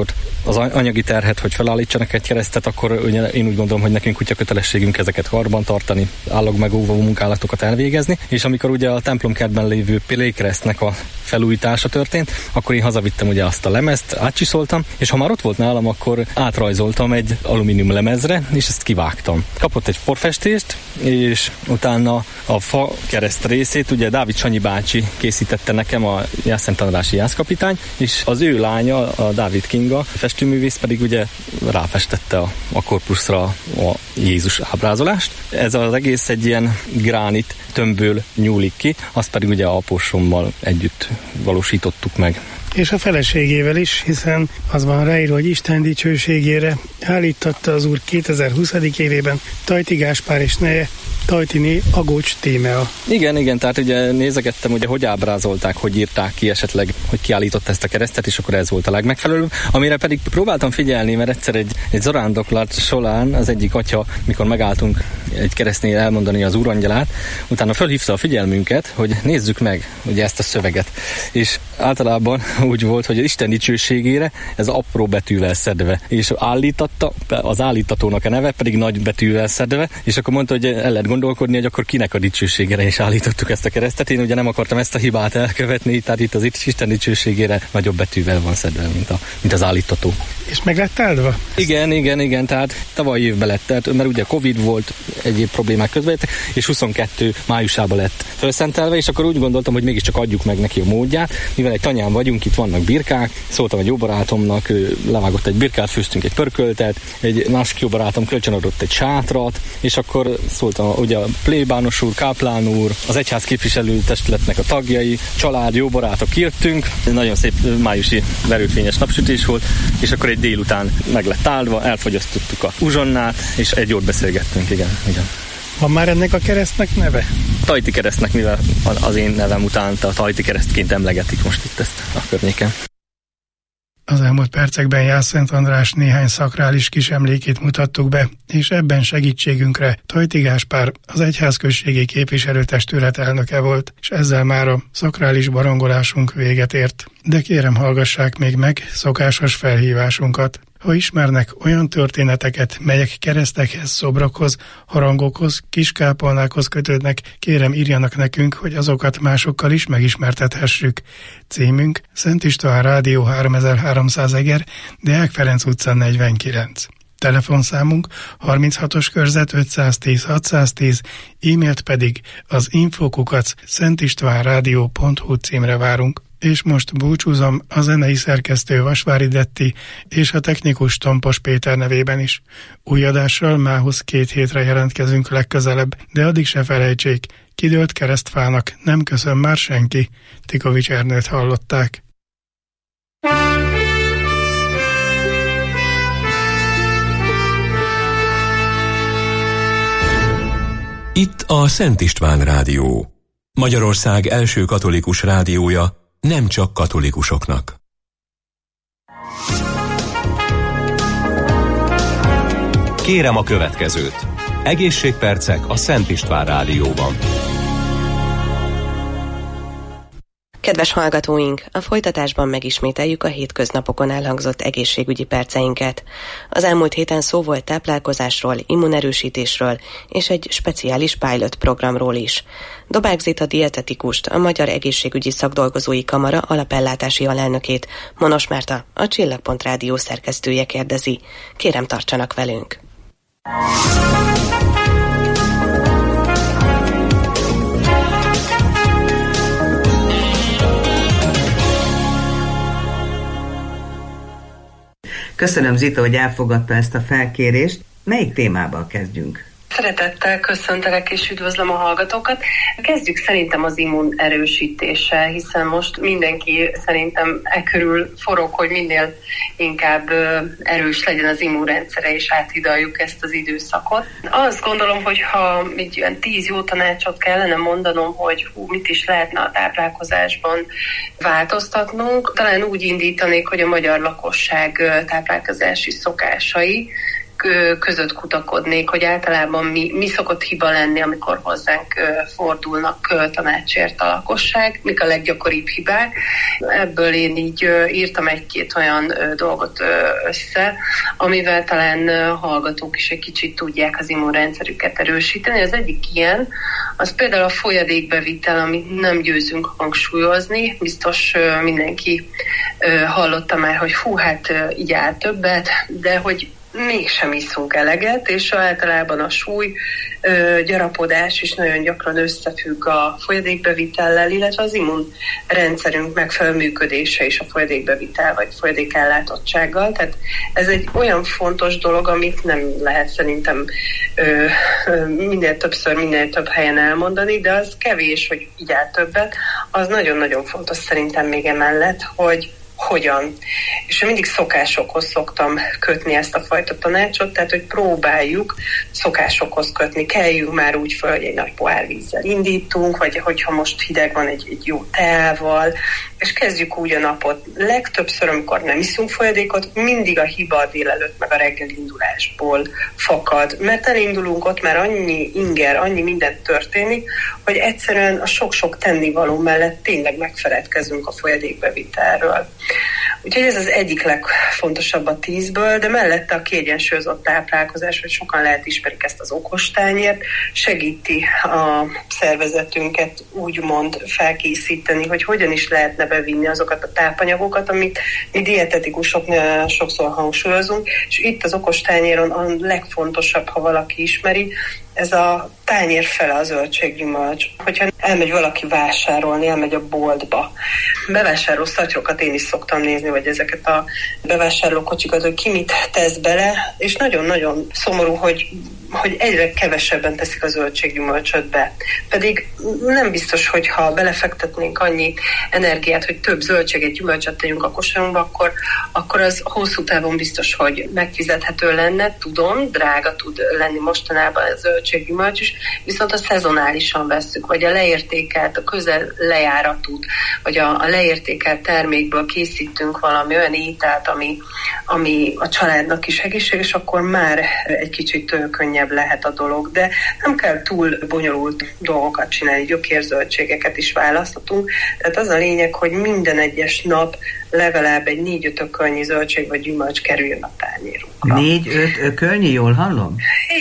az anyagi terhet, hogy felállítsanak egy keresztet, akkor ugye én úgy gondolom, hogy nekünk kutya kötelességünk ezeket karban tartani, állagmegóvó munkálatokat elvégezni, és amikor ugye a templomkertben lévő pilékresztnek a felújítása történt, akkor én hazavittem ugye azt a lemezt, átcsiszoltam, és ha már ott volt nálam, akkor átrajzoltam egy alumínium lemezre, és ezt kivágtam. Kapott egy porfestést, és utána a fa kereszt részét ugye Dávid Sanyi bácsi készítette nekem, a Jászentandrási jászkapitány, és az ő lánya, a Dávid Kinga, a festőművész pedig ugye ráfestette a korpuszra a Jézus ábrázolást. Ez az egész egy ilyen gránit tömbből nyúlik ki, azt pedig ugye apósommal együtt valósítottuk meg. És a feleségével is, hiszen az van ráírva, hogy Isten dicsőségére állítatta az úr 2020. évében Tajti Gáspár és neje Tajtiné Agócs Tímea. Igen, tehát ugye nézegettem, ugye, hogy ábrázolták, hogy írták ki esetleg, hogy kiállított ezt a keresztet, és akkor ez volt a legmegfelelőbb. Amire pedig próbáltam figyelni, mert egyszer egy zarándoklat során az egyik atya, mikor megálltunk egy keresztnél elmondani az úrangyalát, utána fölhívta a figyelmünket, hogy nézzük meg ugye ezt a szöveget. És általában úgy volt, hogy az Isten dicsőségére ez apró betűvel szedve, és állítatta, az állítatónak a neve pedig nagy betűvel szedve, és akkor mondta, hogy el lehet gondolkodni, hogy akkor kinek a dicsőségére is állítottuk ezt a keresztet. Én ugye nem akartam ezt a hibát elkövetni, tehát itt az Isten dicsőségére nagyobb betűvel van szedve, mint az állítató. És meg lett áldva? Igen, tehát tavaly évben lett, mert ugye Covid volt, egyéb problémák közben, és 22 májusában lett felszentelve, és akkor úgy gondoltam, hogy mégiscsak adjuk meg neki a módját, mivel egy tanyán vagyunk, itt vannak birkák, szóltam egy jó barátomnak, ő levágott egy birkát, főztünk egy pörköltet, egy másik jó barátom kölcsönadott egy sátrat, és akkor szóltam ugye a plébános úr, káplán úr, az egyház képviselőtestületnek a tagjai, család, jó barátok jöttünk, nagyon szép májusi verőfényes napsütés volt, és akkor egy délután meg lett áldva, elfogyasztottuk a uzsonnát, és egy jót beszélgettünk, igen. Van már ennek a keresztnek neve? Tajti keresztnek, mivel az én nevem után a Tajti keresztként emlegetik most itt ezt a környéken. Az elmúlt percekben Jász Szent András néhány szakrális kis emlékét mutattuk be, és ebben segítségünkre Tajti Gáspár, az egyházközségi képviselőtestület elnöke volt, és ezzel már a szakrális barangolásunk véget ért. De kérem, hallgassák még meg szokásos felhívásunkat. Ha ismernek olyan történeteket, melyek keresztekhez, szobrokhoz, harangokhoz, kiskápolnákhoz kötődnek, kérem írjanak nekünk, hogy azokat másokkal is megismertethessük. Címünk Szent István Rádió 3300 Eger, Deák Ferenc utca 49. Telefonszámunk 36-os körzet 510 610, e-mailt pedig az info@szentistvánradio.hu címre várunk. És most búcsúzom a zenei szerkesztő Vasvári Detti és a technikus Tompos Péter nevében is. Új adással mához 2 hétre jelentkezünk legközelebb, de addig se felejtsék, kidőlt keresztfának nem köszön már senki. Tikovics Ernőt hallották. Itt a Szent István Rádió, Magyarország első katolikus rádiója, nem csak katolikusoknak. Kérem a következőt. Egészségpercek a Szent István Rádióban. Kedves hallgatóink, a folytatásban megismételjük a hétköznapokon elhangzott egészségügyi perceinket. Az elmúlt héten szó volt táplálkozásról, immunerősítésről és egy speciális pilot programról is. Dobák Zita dietetikust, a Magyar Egészségügyi Szakdolgozói Kamara alapellátási alelnökét, Monos Márta, a Csillagpont Rádió szerkesztője kérdezi. Kérem, tartsanak velünk! Köszönöm, Zita, hogy elfogadta ezt a felkérést. Melyik témával kezdjünk? Szeretettel köszöntelek és üdvözlöm a hallgatókat. Kezdjük szerintem az immunerősítéssel, hiszen most mindenki szerintem körül forog, hogy minél inkább erős legyen az immunrendszere, és áthidaljuk ezt az időszakot. Azt gondolom, hogy ha egy olyan 10 jó tanácsot kellene mondanom, hogy mit is lehetne a táplálkozásban változtatnunk, talán úgy indítanék, hogy a magyar lakosság táplálkozási szokásai között kutakodnék, hogy általában mi szokott hiba lenni, amikor hozzánk fordulnak tanácsért a lakosság, mik a leggyakoribb hibák. Ebből én így írtam egy-két olyan dolgot össze, amivel talán hallgatók is egy kicsit tudják az immunrendszerüket erősíteni. Az egyik ilyen, az például a folyadékbevitel, amit nem győzünk hangsúlyozni. Biztos mindenki hallotta már, hogy hát így áll többet, de hogy mégsem iszunk eleget, és általában a súly gyarapodás is nagyon gyakran összefügg a folyadékbevitellel, illetve az immunrendszerünk megfelelő működése is a folyadékbevitel vagy folyadékellátottsággal. Tehát ez egy olyan fontos dolog, amit nem lehet szerintem minél több helyen elmondani, de az kevés, hogy így áll többet. Az nagyon-nagyon fontos szerintem még emellett, hogy hogyan. És mindig szokásokhoz szoktam kötni ezt a fajta tanácsot, tehát, hogy próbáljuk szokásokhoz kötni. Keljünk már úgy föl, hogy egy nagy pohár vízzel indítunk, vagy hogyha most hideg van, egy jó teával, és kezdjük úgy a napot. Legtöbbször, amikor nem iszunk folyadékot, mindig a hiba a délelőtt meg a reggel indulásból fakad, mert elindulunk, ott már annyi inger, annyi minden történik, hogy egyszerűen a sok-sok tennivaló mellett tényleg megfeledkezünk a folyadékbevitelről. Úgyhogy ez az egyik legfontosabb a 10-ből, de mellette a kiegyensúlyozott táplálkozás, hogy sokan lehet ismerik ezt az okostányért, segíti a szervezetünket úgymond felkészíteni, hogy hogyan is lehetne bevinni azokat a tápanyagokat, amit mi dietetikusok sokszor hangsúlyozunk, és itt az okostányéron a legfontosabb, ha valaki ismeri, ez a tányér fele a zöldséggyümölcs. Hogyha elmegy valaki vásárolni, elmegy a boltba, bevásárló szatyrokat én is szoktam nézni, vagy ezeket a bevásárlókocsikat, hogy ki mit tesz bele, és nagyon-nagyon szomorú, hogy egyre kevesebben teszik a zöldséggyümölcsöt be. Pedig nem biztos, hogy ha belefektetnénk annyi energiát, hogy több zöldséget, gyümölcsöt tegyünk a kosarunkba, akkor az hosszú távon biztos, hogy megfizethető lenne. Tudom, drága tud lenni mostanában a zöldséggyümölcs is, viszont a szezonálisan vesszük, vagy a leértékelt, a közel lejáratút, vagy a leértékelt termékből készítünk valami olyan ételt, ami a családnak is egészséges, akkor már egy kicsit könnyebb lehet a dolog, de nem kell túl bonyolult dolgokat csinálni, gyökérzöldségeket is választhatunk. Tehát az a lényeg, hogy minden egyes nap legalább egy 4-5 ökölnyi zöldség vagy gyümölcs kerüljön a tányérunkra. 4-5 ökölnyi, jól hallom?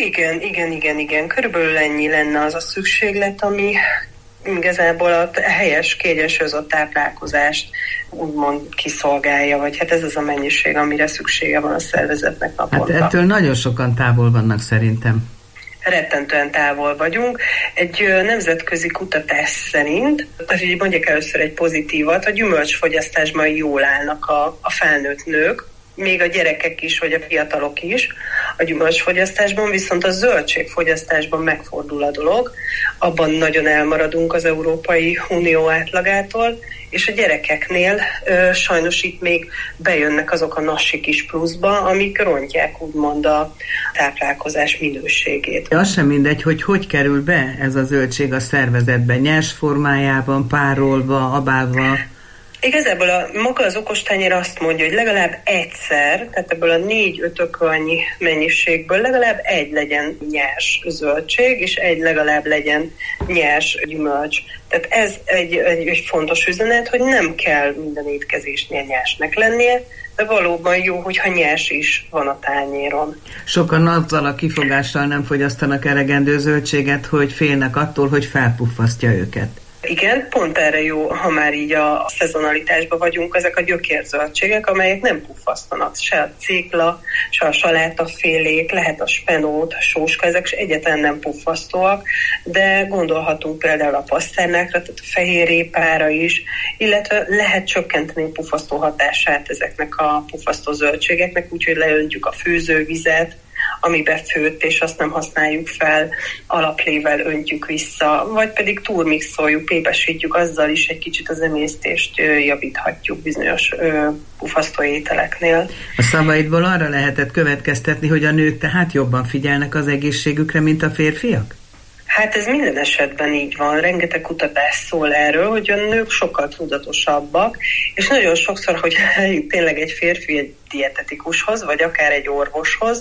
Igen. Körülbelül ennyi lenne az a szükséglet, ami igazából a helyes, kiegyensúlyozott táplálkozást úgymond kiszolgálja, vagy hát ez az a mennyiség, amire szüksége van a szervezetnek naponta. Hát ettől nagyon sokan távol vannak szerintem. Rettentően távol vagyunk. Egy nemzetközi kutatás szerint, tehát így mondjak először egy pozitívat, a gyümölcsfogyasztásban jól állnak a felnőtt nők, még a gyerekek is, vagy a fiatalok is a gyümölcsfogyasztásban, viszont a zöldségfogyasztásban megfordul a dolog. Abban nagyon elmaradunk az Európai Unió átlagától, és a gyerekeknél sajnos itt még bejönnek azok a nassi kis pluszba, amik rontják úgymond a táplálkozás minőségét. Az sem mindegy, hogy kerül be ez a zöldség a szervezetbe, nyers formájában, párolva, abálva. Igazából maga az okostányér azt mondja, hogy legalább egyszer, tehát ebből a 4-5 ökölnyi mennyiségből legalább egy legyen nyers zöldség, és egy legalább legyen nyers gyümölcs. Tehát ez egy fontos üzenet, hogy nem kell minden étkezésnél nyersnek lennie, de valóban jó, hogyha nyers is van a tányéron. Sokan azzal a kifogással nem fogyasztanak elegendő zöldséget, hogy félnek attól, hogy felpuffasztja őket. Igen, pont erre jó, ha már így a szezonalitásban vagyunk, ezek a gyökérzöldségek, amelyek nem puffasztanak, se a cékla, se a salátafélék, lehet a spenót, a sóska, ezek egyáltalán nem puffasztóak, de gondolhatunk például a paszternákra, tehát a fehérrépára is, illetve lehet csökkenteni a puffasztó hatását ezeknek a puffasztó zöldségeknek, úgyhogy leöntjük a főzővizet, ami befőtt, és azt nem használjuk fel, alaplével öntjük vissza, vagy pedig turmixoljuk, pépesítjük, azzal is egy kicsit az emésztést javíthatjuk bizonyos puffasztó ételeknél. A szavaidból arra lehetett következtetni, hogy a nők tehát jobban figyelnek az egészségükre, mint a férfiak? Hát ez minden esetben így van. Rengeteg kutatás szól erről, hogy a nők sokkal tudatosabbak, és nagyon sokszor, hogy tényleg egy férfi egy dietetikushoz, vagy akár egy orvoshoz,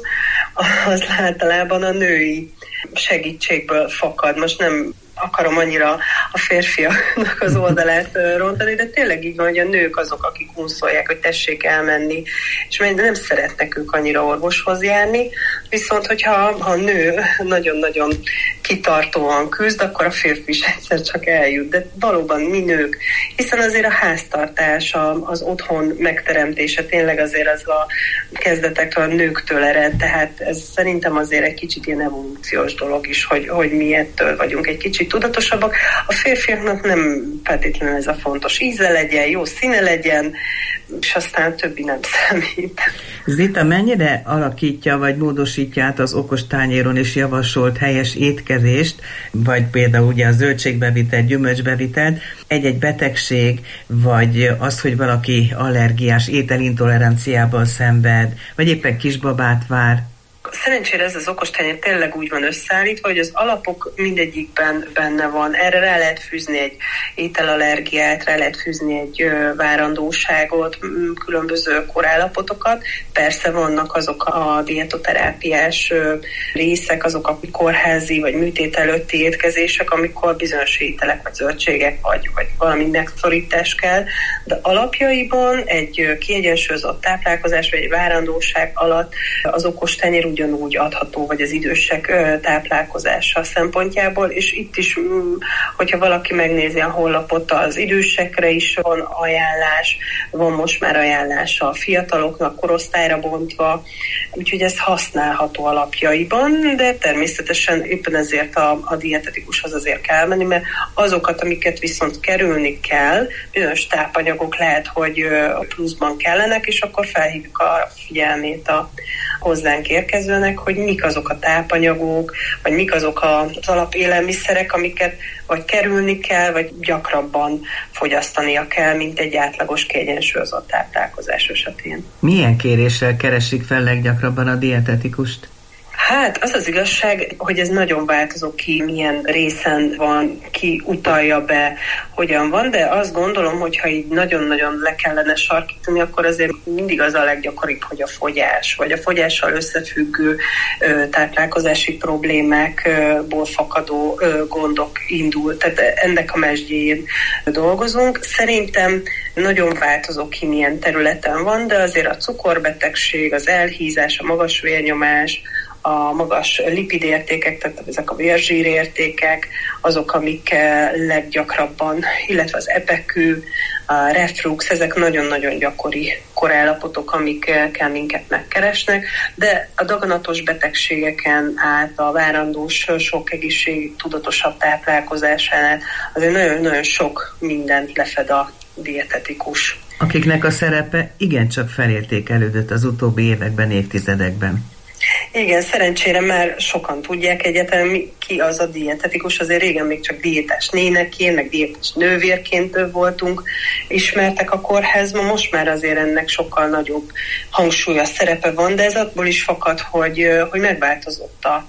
az általában a női segítségből fakad. Most nem akarom annyira a férfiaknak az oldalát rontani, de tényleg így van, hogy a nők azok, akik unszolják, hogy tessék elmenni, és nem szeretnek ők annyira orvoshoz járni, viszont hogyha a nő nagyon-nagyon kitartóan küzd, akkor a férfi is egyszer csak eljut. De valóban mi nők, hiszen azért a háztartás, az otthon megteremtése tényleg azért az a kezdetektől, a nőktől ered, tehát ez szerintem azért egy kicsit ilyen evolúciós dolog is, hogy mi ettől vagyunk egy kicsit tudatosabbak. A férfiaknak nem feltétlenül ez a fontos. Íze legyen, jó színe legyen, és aztán többi nem számít. Zita, mennyire alakítja vagy módosítja át az okostányéron is javasolt helyes étkezést, vagy például ugye a zöldségbevitelt, gyümölcsbevitelt, egy-egy betegség, vagy az, hogy valaki allergiás ételintoleranciával szenved, vagy éppen kisbabát vár? Szerencsére ez az okostányér tényleg úgy van összeállítva, hogy az alapok mindegyikben benne van. Erre rá lehet fűzni egy ételallergiát, rá lehet fűzni egy várandóságot, különböző korállapotokat. Persze vannak azok a dietoterápiás részek, azok a kórházi vagy műtét előtti étkezések, amikor bizonyos ételek vagy zöldségek vagy valami megszorítás kell, de alapjaiban egy kiegyensúlyozott táplálkozás vagy egy várandóság alatt az okostányér ugyanúgy adható, vagy az idősek táplálkozása szempontjából, és itt is, hogyha valaki megnézi a honlapot, az idősekre is van ajánlás, van most már ajánlás a fiataloknak korosztályra bontva, úgyhogy ez használható alapjaiban, de természetesen éppen ezért a dietetikushoz azért kell menni, mert azokat, amiket viszont kerülni kell, bizonyos tápanyagok lehet, hogy pluszban kellenek, és akkor felhívjuk a figyelmét a hozzánk érkezőnek, hogy mik azok a tápanyagok, vagy mik azok az alapélelmiszerek, amiket vagy kerülni kell, vagy gyakrabban fogyasztania kell, mint egy átlagos kiegyensúlyozott táplálkozás esetén. Milyen kéréssel keresik fel leggyakrabban a dietetikust? Hát az az igazság, hogy ez nagyon változó, ki milyen részen van, ki utalja be, hogyan van, de azt gondolom, hogy ha így nagyon-nagyon le kellene sarkítani, akkor azért mindig az a leggyakoribb, hogy a fogyás, vagy a fogyással összefüggő táplálkozási problémákból fakadó gondok indul. Tehát ennek a mesdjén dolgozunk. Szerintem nagyon változó, ki milyen területen van, de azért a cukorbetegség, az elhízás, a magas vérnyomás, a magas lipidértékek, tehát ezek a vérzsírértékek, azok, amik leggyakrabban, illetve az epekű, a reflux, ezek nagyon-nagyon gyakori korállapotok, amikkel minket megkeresnek, de a daganatos betegségeken át, a várandós sok egészség tudatosabb táplálkozásánál azért nagyon-nagyon sok mindent lefed a dietetikus. Akiknek a szerepe igencsak felértékelődött az utóbbi években, évtizedekben. Igen, szerencsére már sokan tudják egyáltalán, ki az a dietetikus. Azért régen még csak diétás néneként, meg diétás nővérként voltunk ismertek a kórházban. Most már azért ennek sokkal nagyobb hangsúlyos szerepe van, de ez abból is fakad, hogy megváltozott a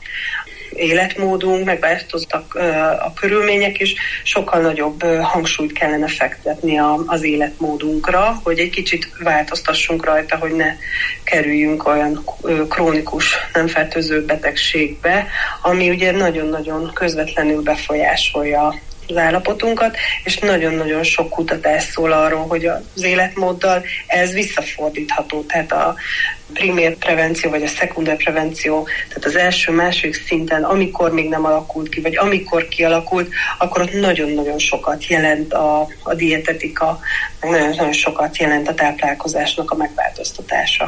életmódunk, megváltoztak a körülmények, és sokkal nagyobb hangsúlyt kellene fektetni az életmódunkra, hogy egy kicsit változtassunk rajta, hogy ne kerüljünk olyan krónikus, nem fertőző betegségbe, ami ugye nagyon-nagyon közvetlenül befolyásolja az állapotunkat, és nagyon-nagyon sok kutatás szól arról, hogy az életmóddal ez visszafordítható, tehát a primér prevenció, vagy a szekunder prevenció, tehát az első-második szinten, amikor még nem alakult ki, vagy amikor kialakult, akkor ott nagyon-nagyon sokat jelent a dietetika, meg nagyon-nagyon sokat jelent a táplálkozásnak a megváltoztatása.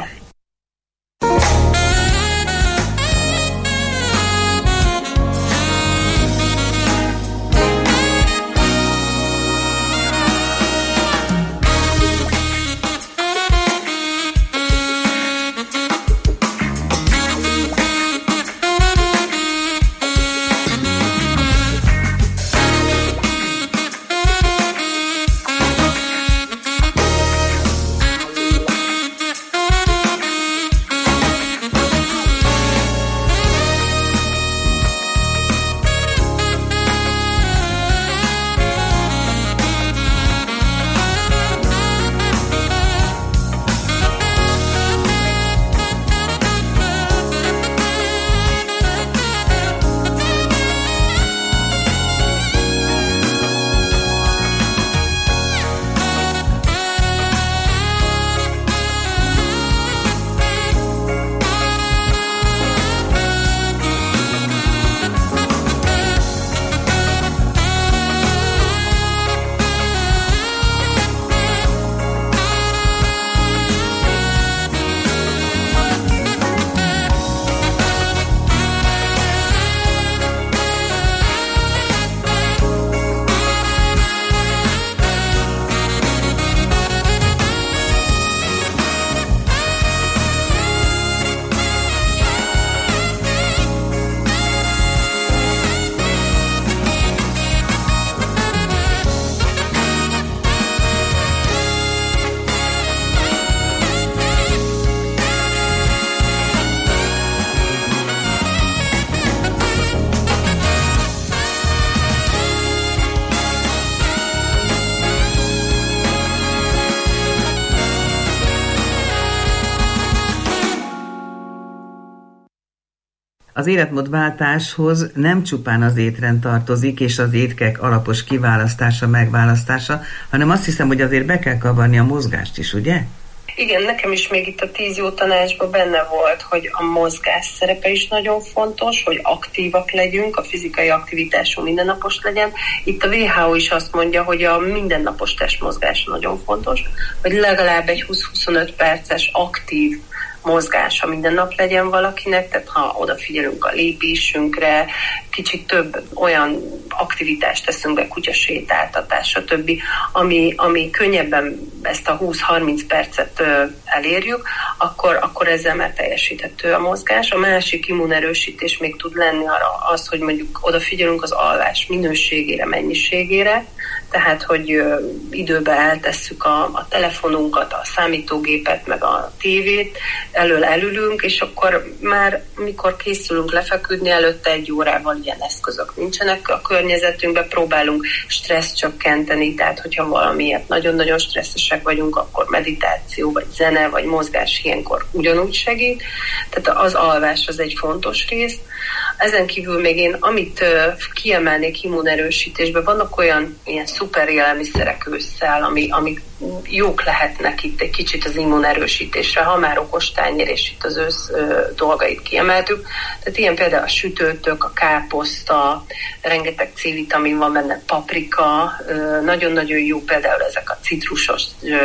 Az életmódváltáshoz nem csupán az étrend tartozik, és az étkek alapos kiválasztása, megválasztása, hanem azt hiszem, hogy azért be kell kavarni a mozgást is, ugye? Igen, nekem is még itt a 10 jó tanácsban benne volt, hogy a mozgás szerepe is nagyon fontos, hogy aktívak legyünk, a fizikai aktivitásunk mindennapos legyen. Itt a WHO is azt mondja, hogy a mindennapos testmozgás nagyon fontos, hogy legalább egy 20-25 perces aktív mozgása minden nap legyen valakinek, tehát ha odafigyelünk a lépésünkre, kicsit több olyan aktivitást teszünk be, kutyasétáltatás, stb., ami könnyebben ezt a 20-30 percet elérjük, akkor ezzel már teljesíthető a mozgás. A másik immunerősítés még tud lenni arra az, hogy mondjuk odafigyelünk az alvás minőségére, mennyiségére, tehát, hogy időben eltesszük a telefonunkat, a számítógépet, meg a tévét, elülünk, és akkor már, mikor készülünk lefeküdni, előtte 1 órával ilyen eszközök nincsenek a környezetünkben, próbálunk stresszt csökkenteni, tehát, hogyha valamiért nagyon-nagyon stresszesek vagyunk, akkor meditáció, vagy zene, vagy mozgás ilyenkor ugyanúgy segít, tehát az alvás az egy fontos rész. Ezen kívül még én, amit kiemelnék immunerősítésben, vannak olyan ilyen szuper élelmiszerek ősszel, amik jók lehetnek itt egy kicsit az immunerősítésre, ha már okostányér, és itt az ősz dolgait kiemeltük. Tehát ilyen például a sütőtök, a káposzta, rengeteg C-vitamin van benne, paprika, nagyon-nagyon jó például ezek a citrusos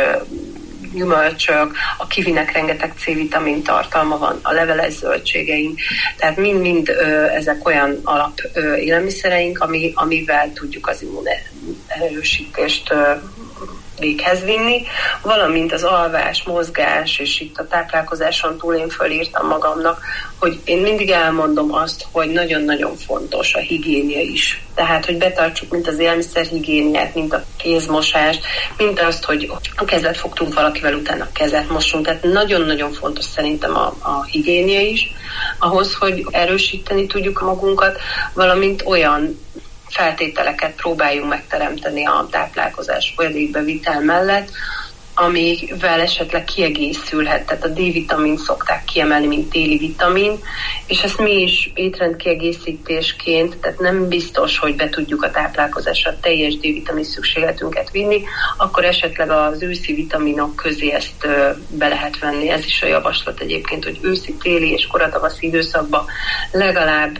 gyümölcsök, a kivinek rengeteg C-vitamin tartalma van, a leveles zöldségeink, tehát mind-mind ezek olyan alap élelmiszereink, amivel tudjuk az immunerősítést véghez vinni, valamint az alvás, mozgás, és itt a táplálkozáson túl én fölírtam magamnak, hogy én mindig elmondom azt, hogy nagyon-nagyon fontos a higiénia is. Tehát, hogy betartsuk mint az élelmiszerhigiéniát, mint a kézmosást, mint azt, hogy a kezet fogtunk valakivel, utána kezet mosunk. Tehát nagyon-nagyon fontos szerintem a higiénia is, ahhoz, hogy erősíteni tudjuk magunkat, valamint olyan feltételeket próbáljunk megteremteni a táplálkozás folyadékbevitel mellett, amivel esetleg kiegészülhet, tehát a D-vitamin szokták kiemelni, mint téli vitamin, és ezt mi is étrendkiegészítésként, tehát nem biztos, hogy be tudjuk a táplálkozásra a teljes D-vitamin szükségletünket vinni, akkor esetleg az őszi vitaminok közé ezt be lehet venni. Ez is a javaslat egyébként, hogy őszi, téli és koratavaszi időszakban legalább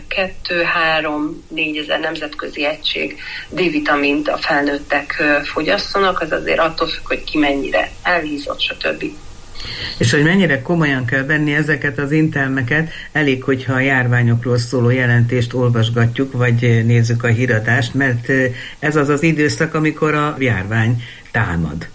2-3-4 ezer nemzetközi egység D-vitamint a felnőttek fogyasszanak, az azért attól függ, hogy ki mennyire elhízott, stb. És hogy mennyire komolyan kell venni ezeket az intelmeket, elég, hogyha a járványokról szóló jelentést olvasgatjuk, vagy nézzük a híradást, mert ez az az időszak, amikor a járvány támad.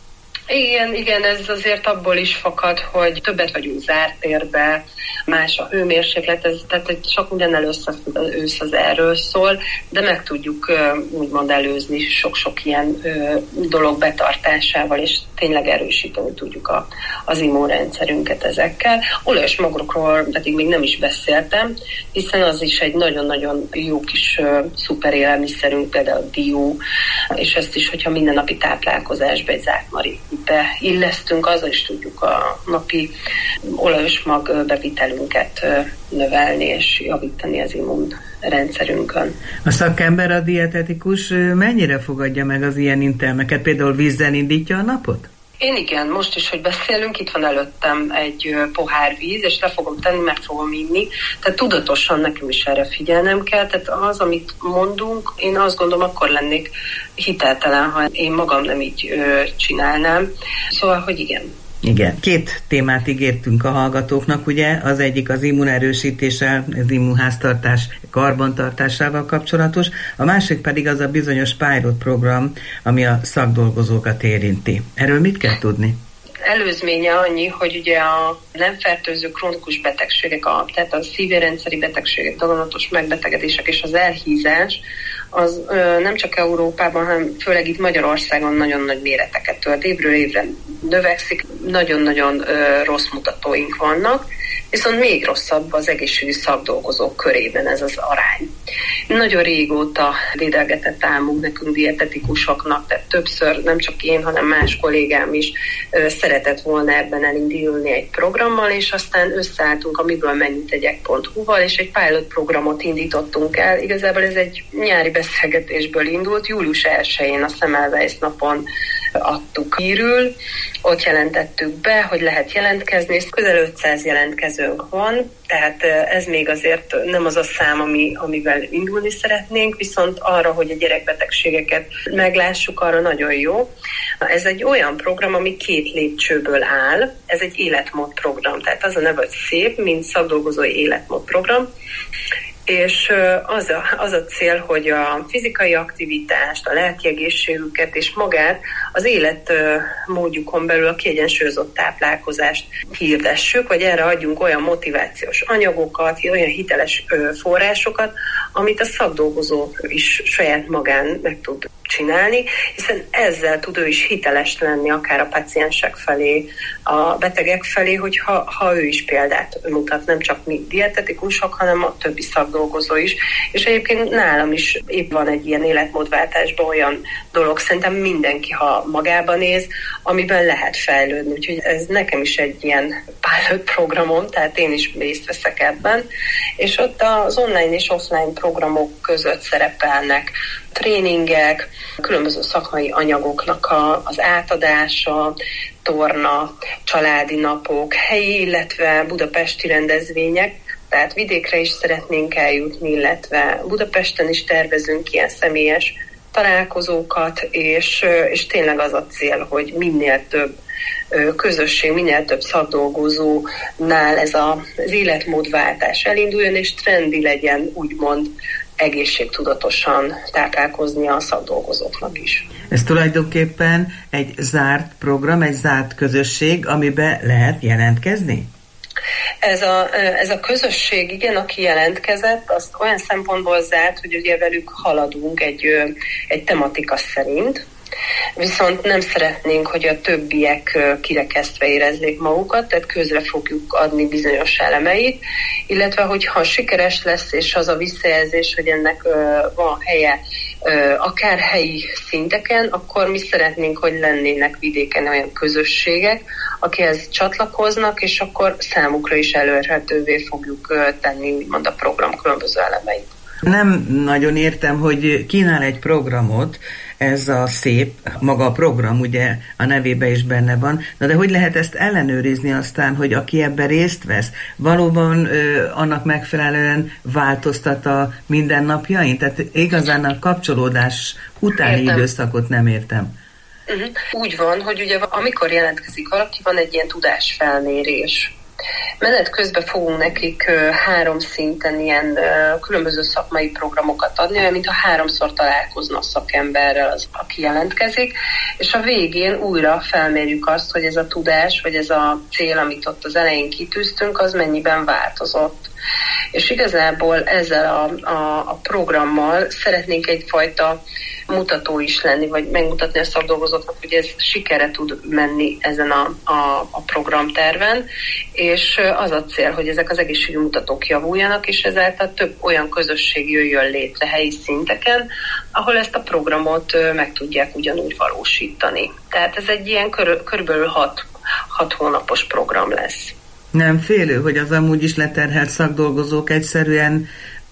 Igen, ez azért abból is fakad, hogy többet vagyunk zárt térbe, más a hőmérséklet, tehát sok mindennel összefügg, az ősz az erről szól, de meg tudjuk úgymond előzni sok-sok ilyen dolog betartásával, és tényleg erősíteni tudjuk az immunrendszerünket ezekkel. Olajos magokról pedig még nem is beszéltem, hiszen az is egy nagyon-nagyon jó kis szuper élelmiszerünk, például a dió, és ezt is, hogyha mindennapi táplálkozásba egy zsákmaribe illesztünk, azzal is tudjuk a napi olajos mag bevitelünket növelni és javítani az immunrendszerünkön. A szakember, a dietetikus mennyire fogadja meg az ilyen intelmeket? Például vízzel indítja a napot? Én igen, most is, hogy beszélünk, itt van előttem egy pohár víz, és le fogom tenni, meg fogom inni. Tehát tudatosan nekem is erre figyelnem kell. Tehát az, amit mondunk, én azt gondolom, akkor lennék hiteltelen, ha én magam nem így csinálnám. Szóval, hogy igen. Igen, 2 témát ígértünk a hallgatóknak, ugye, az egyik az immunerősítéssel, az immunháztartás karbantartásával kapcsolatos, a másik pedig az a bizonyos Pilot program, ami a szakdolgozókat érinti. Erről mit kell tudni? Előzménye annyi, hogy ugye a nem fertőző krónikus betegségek, tehát a szívérendszeri betegségek, daganatos megbetegedések és az elhízás, az nem csak Európában, hanem főleg itt Magyarországon nagyon nagy méreteket tölt. Évről évre növekszik, nagyon-nagyon rossz mutatóink vannak, viszont még rosszabb az egészségügyi szakdolgozók körében ez az arány. nagyon régóta dédelgetett álmunk nekünk dietetikusoknak, tehát többször nem csak én, hanem más kollégám is szeretett volna ebben elindulni egy programmal, és aztán összeálltunk a miből-mennyit-tegyek.hu-val, és egy pilot programot indítottunk el. Igazából ez egy nyári beszélgetésből indult, július 1-én a Semmelweis napon adtuk hírül, ott jelentettük be, hogy lehet jelentkezni, és közel 500 jelentkezőnk van, tehát ez még azért nem az a szám, amivel indulni szeretnénk, viszont arra, hogy a gyerekbetegségeket meglássuk, arra nagyon jó. Ez egy olyan program, ami 2 lépcsőből áll, ez egy életmód program, tehát az a neve, hogy szép, mint szakdolgozói életmód program, és az a cél, hogy a fizikai aktivitást, a lelki egészségüket és magát az életmódjukon belül a kiegyensúlyozott táplálkozást hirdessük, vagy erre adjunk olyan motivációs anyagokat, olyan hiteles forrásokat, amit a szakdolgozó is saját magán meg tud csinálni, hiszen ezzel tud ő is hiteles lenni akár a paciensek felé, a betegek felé, hogyha ő is példát mutat, nem csak mi dietetikusok, hanem a többi szakdolgozó is. És egyébként nálam is épp van egy ilyen életmódváltásban olyan dolog, szerintem mindenki, ha magába néz, amiben lehet fejlődni. Úgyhogy ez nekem is egy ilyen pilot programom, tehát én is részt veszek ebben. És ott az online és offline programok között szerepelnek tréningek, különböző szakmai anyagoknak az átadása, torna, családi napok, helyi, illetve budapesti rendezvények, tehát vidékre is szeretnénk eljutni, illetve Budapesten is tervezünk ilyen személyes találkozókat, és tényleg az a cél, hogy minél több közösség, minél több szakdolgozónál ez az életmódváltás elinduljon, és trendi legyen, úgymond egészségtudatosan táplálkozni a szakdolgozóknak is. Ez tulajdonképpen egy zárt program, egy zárt közösség, amiben lehet jelentkezni? Ez a közösség, igen, aki jelentkezett, azt olyan szempontból zárt, hogy ugye velük haladunk egy tematika szerint, viszont nem szeretnénk, hogy a többiek kirekesztve érezzék magukat, tehát közre fogjuk adni bizonyos elemeit, illetve hogyha sikeres lesz, és az a visszajelzés, hogy ennek van helye akár helyi szinteken, akkor mi szeretnénk, hogy lennének vidéken olyan közösségek, akihez csatlakoznak, és akkor számukra is elérhetővé fogjuk tenni, úgymond a program különböző elemeit. Nem nagyon értem, hogy kínál egy programot, ez a szép, maga a program, ugye a nevében is benne van, de hogy lehet ezt ellenőrizni aztán, hogy aki ebben részt vesz, valóban annak megfelelően változtat a mindennapjain? Tehát igazán a kapcsolódás utáni időszakot nem értem. Úgy van, hogy ugye amikor jelentkezik valaki, van egy ilyen tudásfelmérés. Menet közben fogunk nekik 3 szinten ilyen különböző szakmai programokat adni, olyan, mintha 3-szor találkozna a szakemberrel az, aki jelentkezik, és a végén újra felmérjük azt, hogy ez a tudás, vagy ez a cél, amit ott az elején kitűztünk, az mennyiben változott. És igazából ezzel a programmal szeretnénk egyfajta mutató is lenni, vagy megmutatni a szakdolgozóknak, hogy ez sikerre tud menni ezen a programterven, és az a cél, hogy ezek az egészségügyi mutatók javuljanak, és ezáltal több olyan közösség jöjjön létre helyi szinteken, ahol ezt a programot meg tudják ugyanúgy valósítani. Tehát ez egy ilyen körülbelül 6 hónapos program lesz. Nem félő, hogy az amúgy is leterhelt szakdolgozók egyszerűen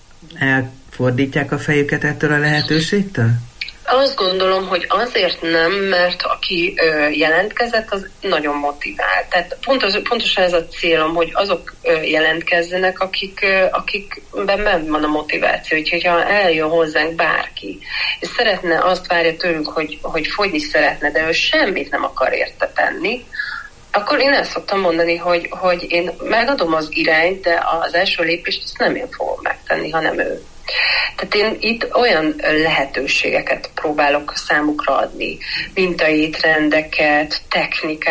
elfordítják a fejüket ettől a lehetőségtől? Azt gondolom, hogy azért nem, mert aki jelentkezett, az nagyon motivált. Tehát pontosan ez a célom, hogy azok jelentkezzenek, akikben benne van a motiváció. Úgyhogy ha eljön hozzánk bárki, és szeretne, azt várja tőlünk, hogy fogyni szeretne, de ő semmit nem akar érte tenni, akkor én el szoktam mondani, hogy én megadom az irányt, de az első lépést azt nem én fogom megtenni, hanem ő. Tehát én itt olyan lehetőségeket próbálok számukra adni, mintaétrendeket,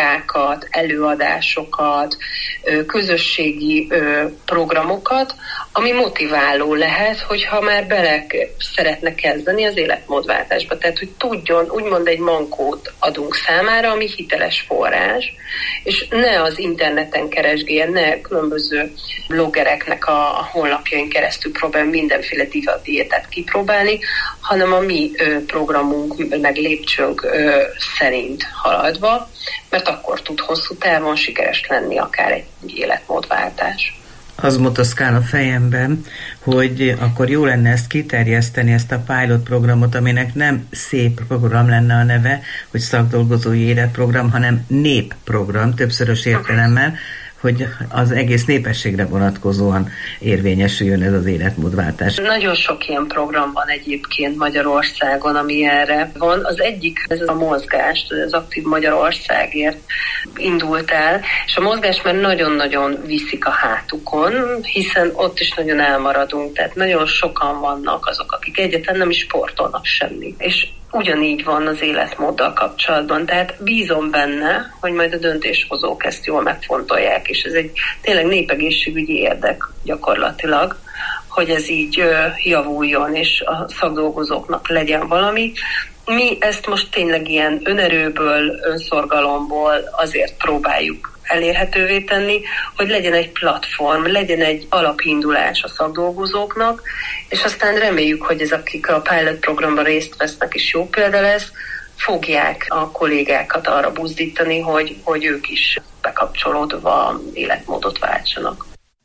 technikákat, előadásokat, közösségi programokat, ami motiváló lehet, hogyha már bele szeretne kezdeni az életmódváltásba. Tehát, hogy tudjon, úgymond egy mankót adunk számára, ami hiteles forrás, és ne az interneten keresgéljen, ne különböző bloggereknek a honlapjain keresztül próbál mindenféle diétát kipróbálni, hanem a mi programunk, meg lépcsőnk szerint haladva, mert akkor tud hosszú távon sikeres lenni akár egy életmódváltás. Az motoszkál a fejemben, hogy akkor jó lenne ezt kiterjeszteni, ezt a pilot programot, aminek nem szép program lenne a neve, hogy szakdolgozói életprogram, hanem népprogram, többszörös értelemmel, hogy az egész népességre vonatkozóan érvényesüljön ez az életmódváltás. Nagyon sok ilyen program van egyébként Magyarországon, ami erre van. Az egyik, ez a mozgás, az Aktív Magyarországért indult el, és a mozgás már nagyon-nagyon viszik a hátukon, hiszen ott is nagyon elmaradunk, tehát nagyon sokan vannak azok, akik egyáltalán nem is sportolnak semmi. És ugyanígy van az életmóddal kapcsolatban, tehát bízom benne, hogy majd a döntéshozók ezt jól megfontolják, és ez egy tényleg népegészségügyi érdek gyakorlatilag, hogy ez így javuljon, és a szakdolgozóknak legyen valami. Mi ezt most tényleg ilyen önerőből, önszorgalomból azért próbáljuk elérhetővé tenni, hogy legyen egy platform, legyen egy alapindulás a szakdolgozóknak, és aztán reméljük, hogy ez, akik a pilot programban részt vesznek, és jó példa lesz, fogják a kollégákat arra buzdítani, hogy ők is bekapcsolódva életmódot váltsanak.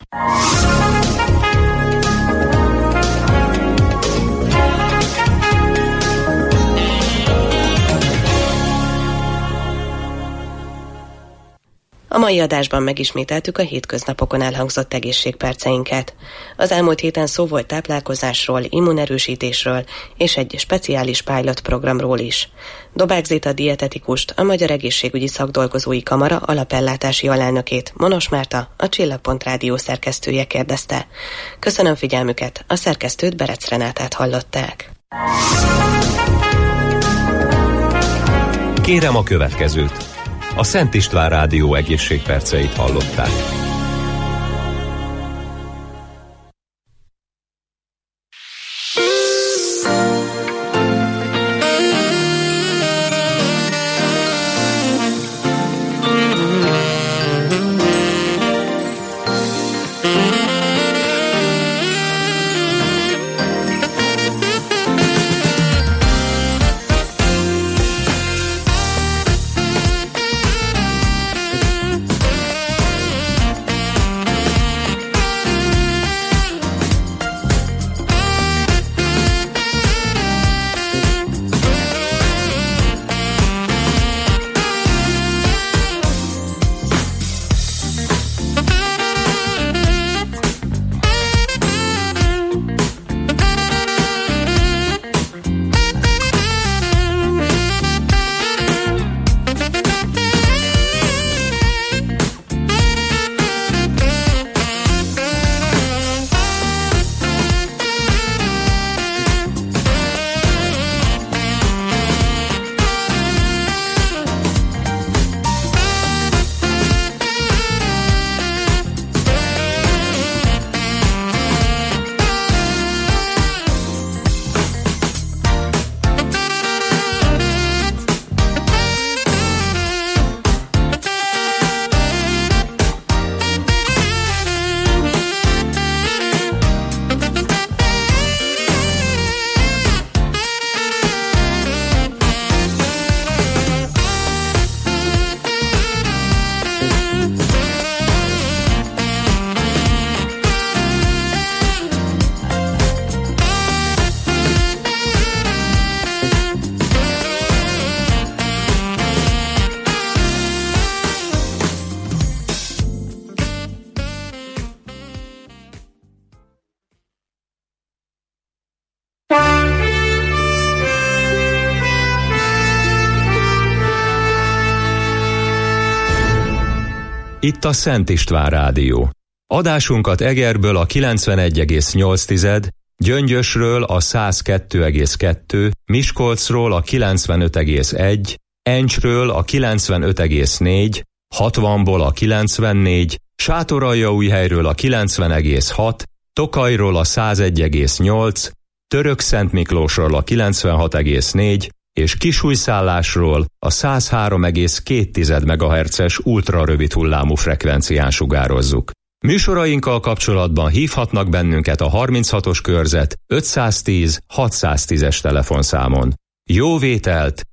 A mai adásban megismételtük a hétköznapokon elhangzott egészségperceinket. Az elmúlt héten szó volt táplálkozásról, immunerősítésről és egy speciális pilot programról is. Dobák Zita dietetikust, a Magyar Egészségügyi Szakdolgozói Kamara alapellátási alelnökét, Monos Márta, a Csillagpont Rádió szerkesztője kérdezte. Köszönöm figyelmüket, a szerkesztőt, Berec Renátát hallották. Kérem a következőt. A Szent István Rádió egészségperceit hallották. Itt a Szent István Rádió. Adásunkat Egerből a 91,8, Gyöngyösről a 102,2, Miskolcról a 95,1, Encsről a 95,4, 60-ból a 94, Sátoraljaújhelyről a 90,6, Tokajról a 101,8, Törökszentmiklósról a 96,4 és Kisújszállásról a 103,2 MHz-es ultrarövid hullámú frekvencián sugározzuk. Műsorainkkal kapcsolatban hívhatnak bennünket a 36-os körzet 510 610-es telefonszámon. Jó vételt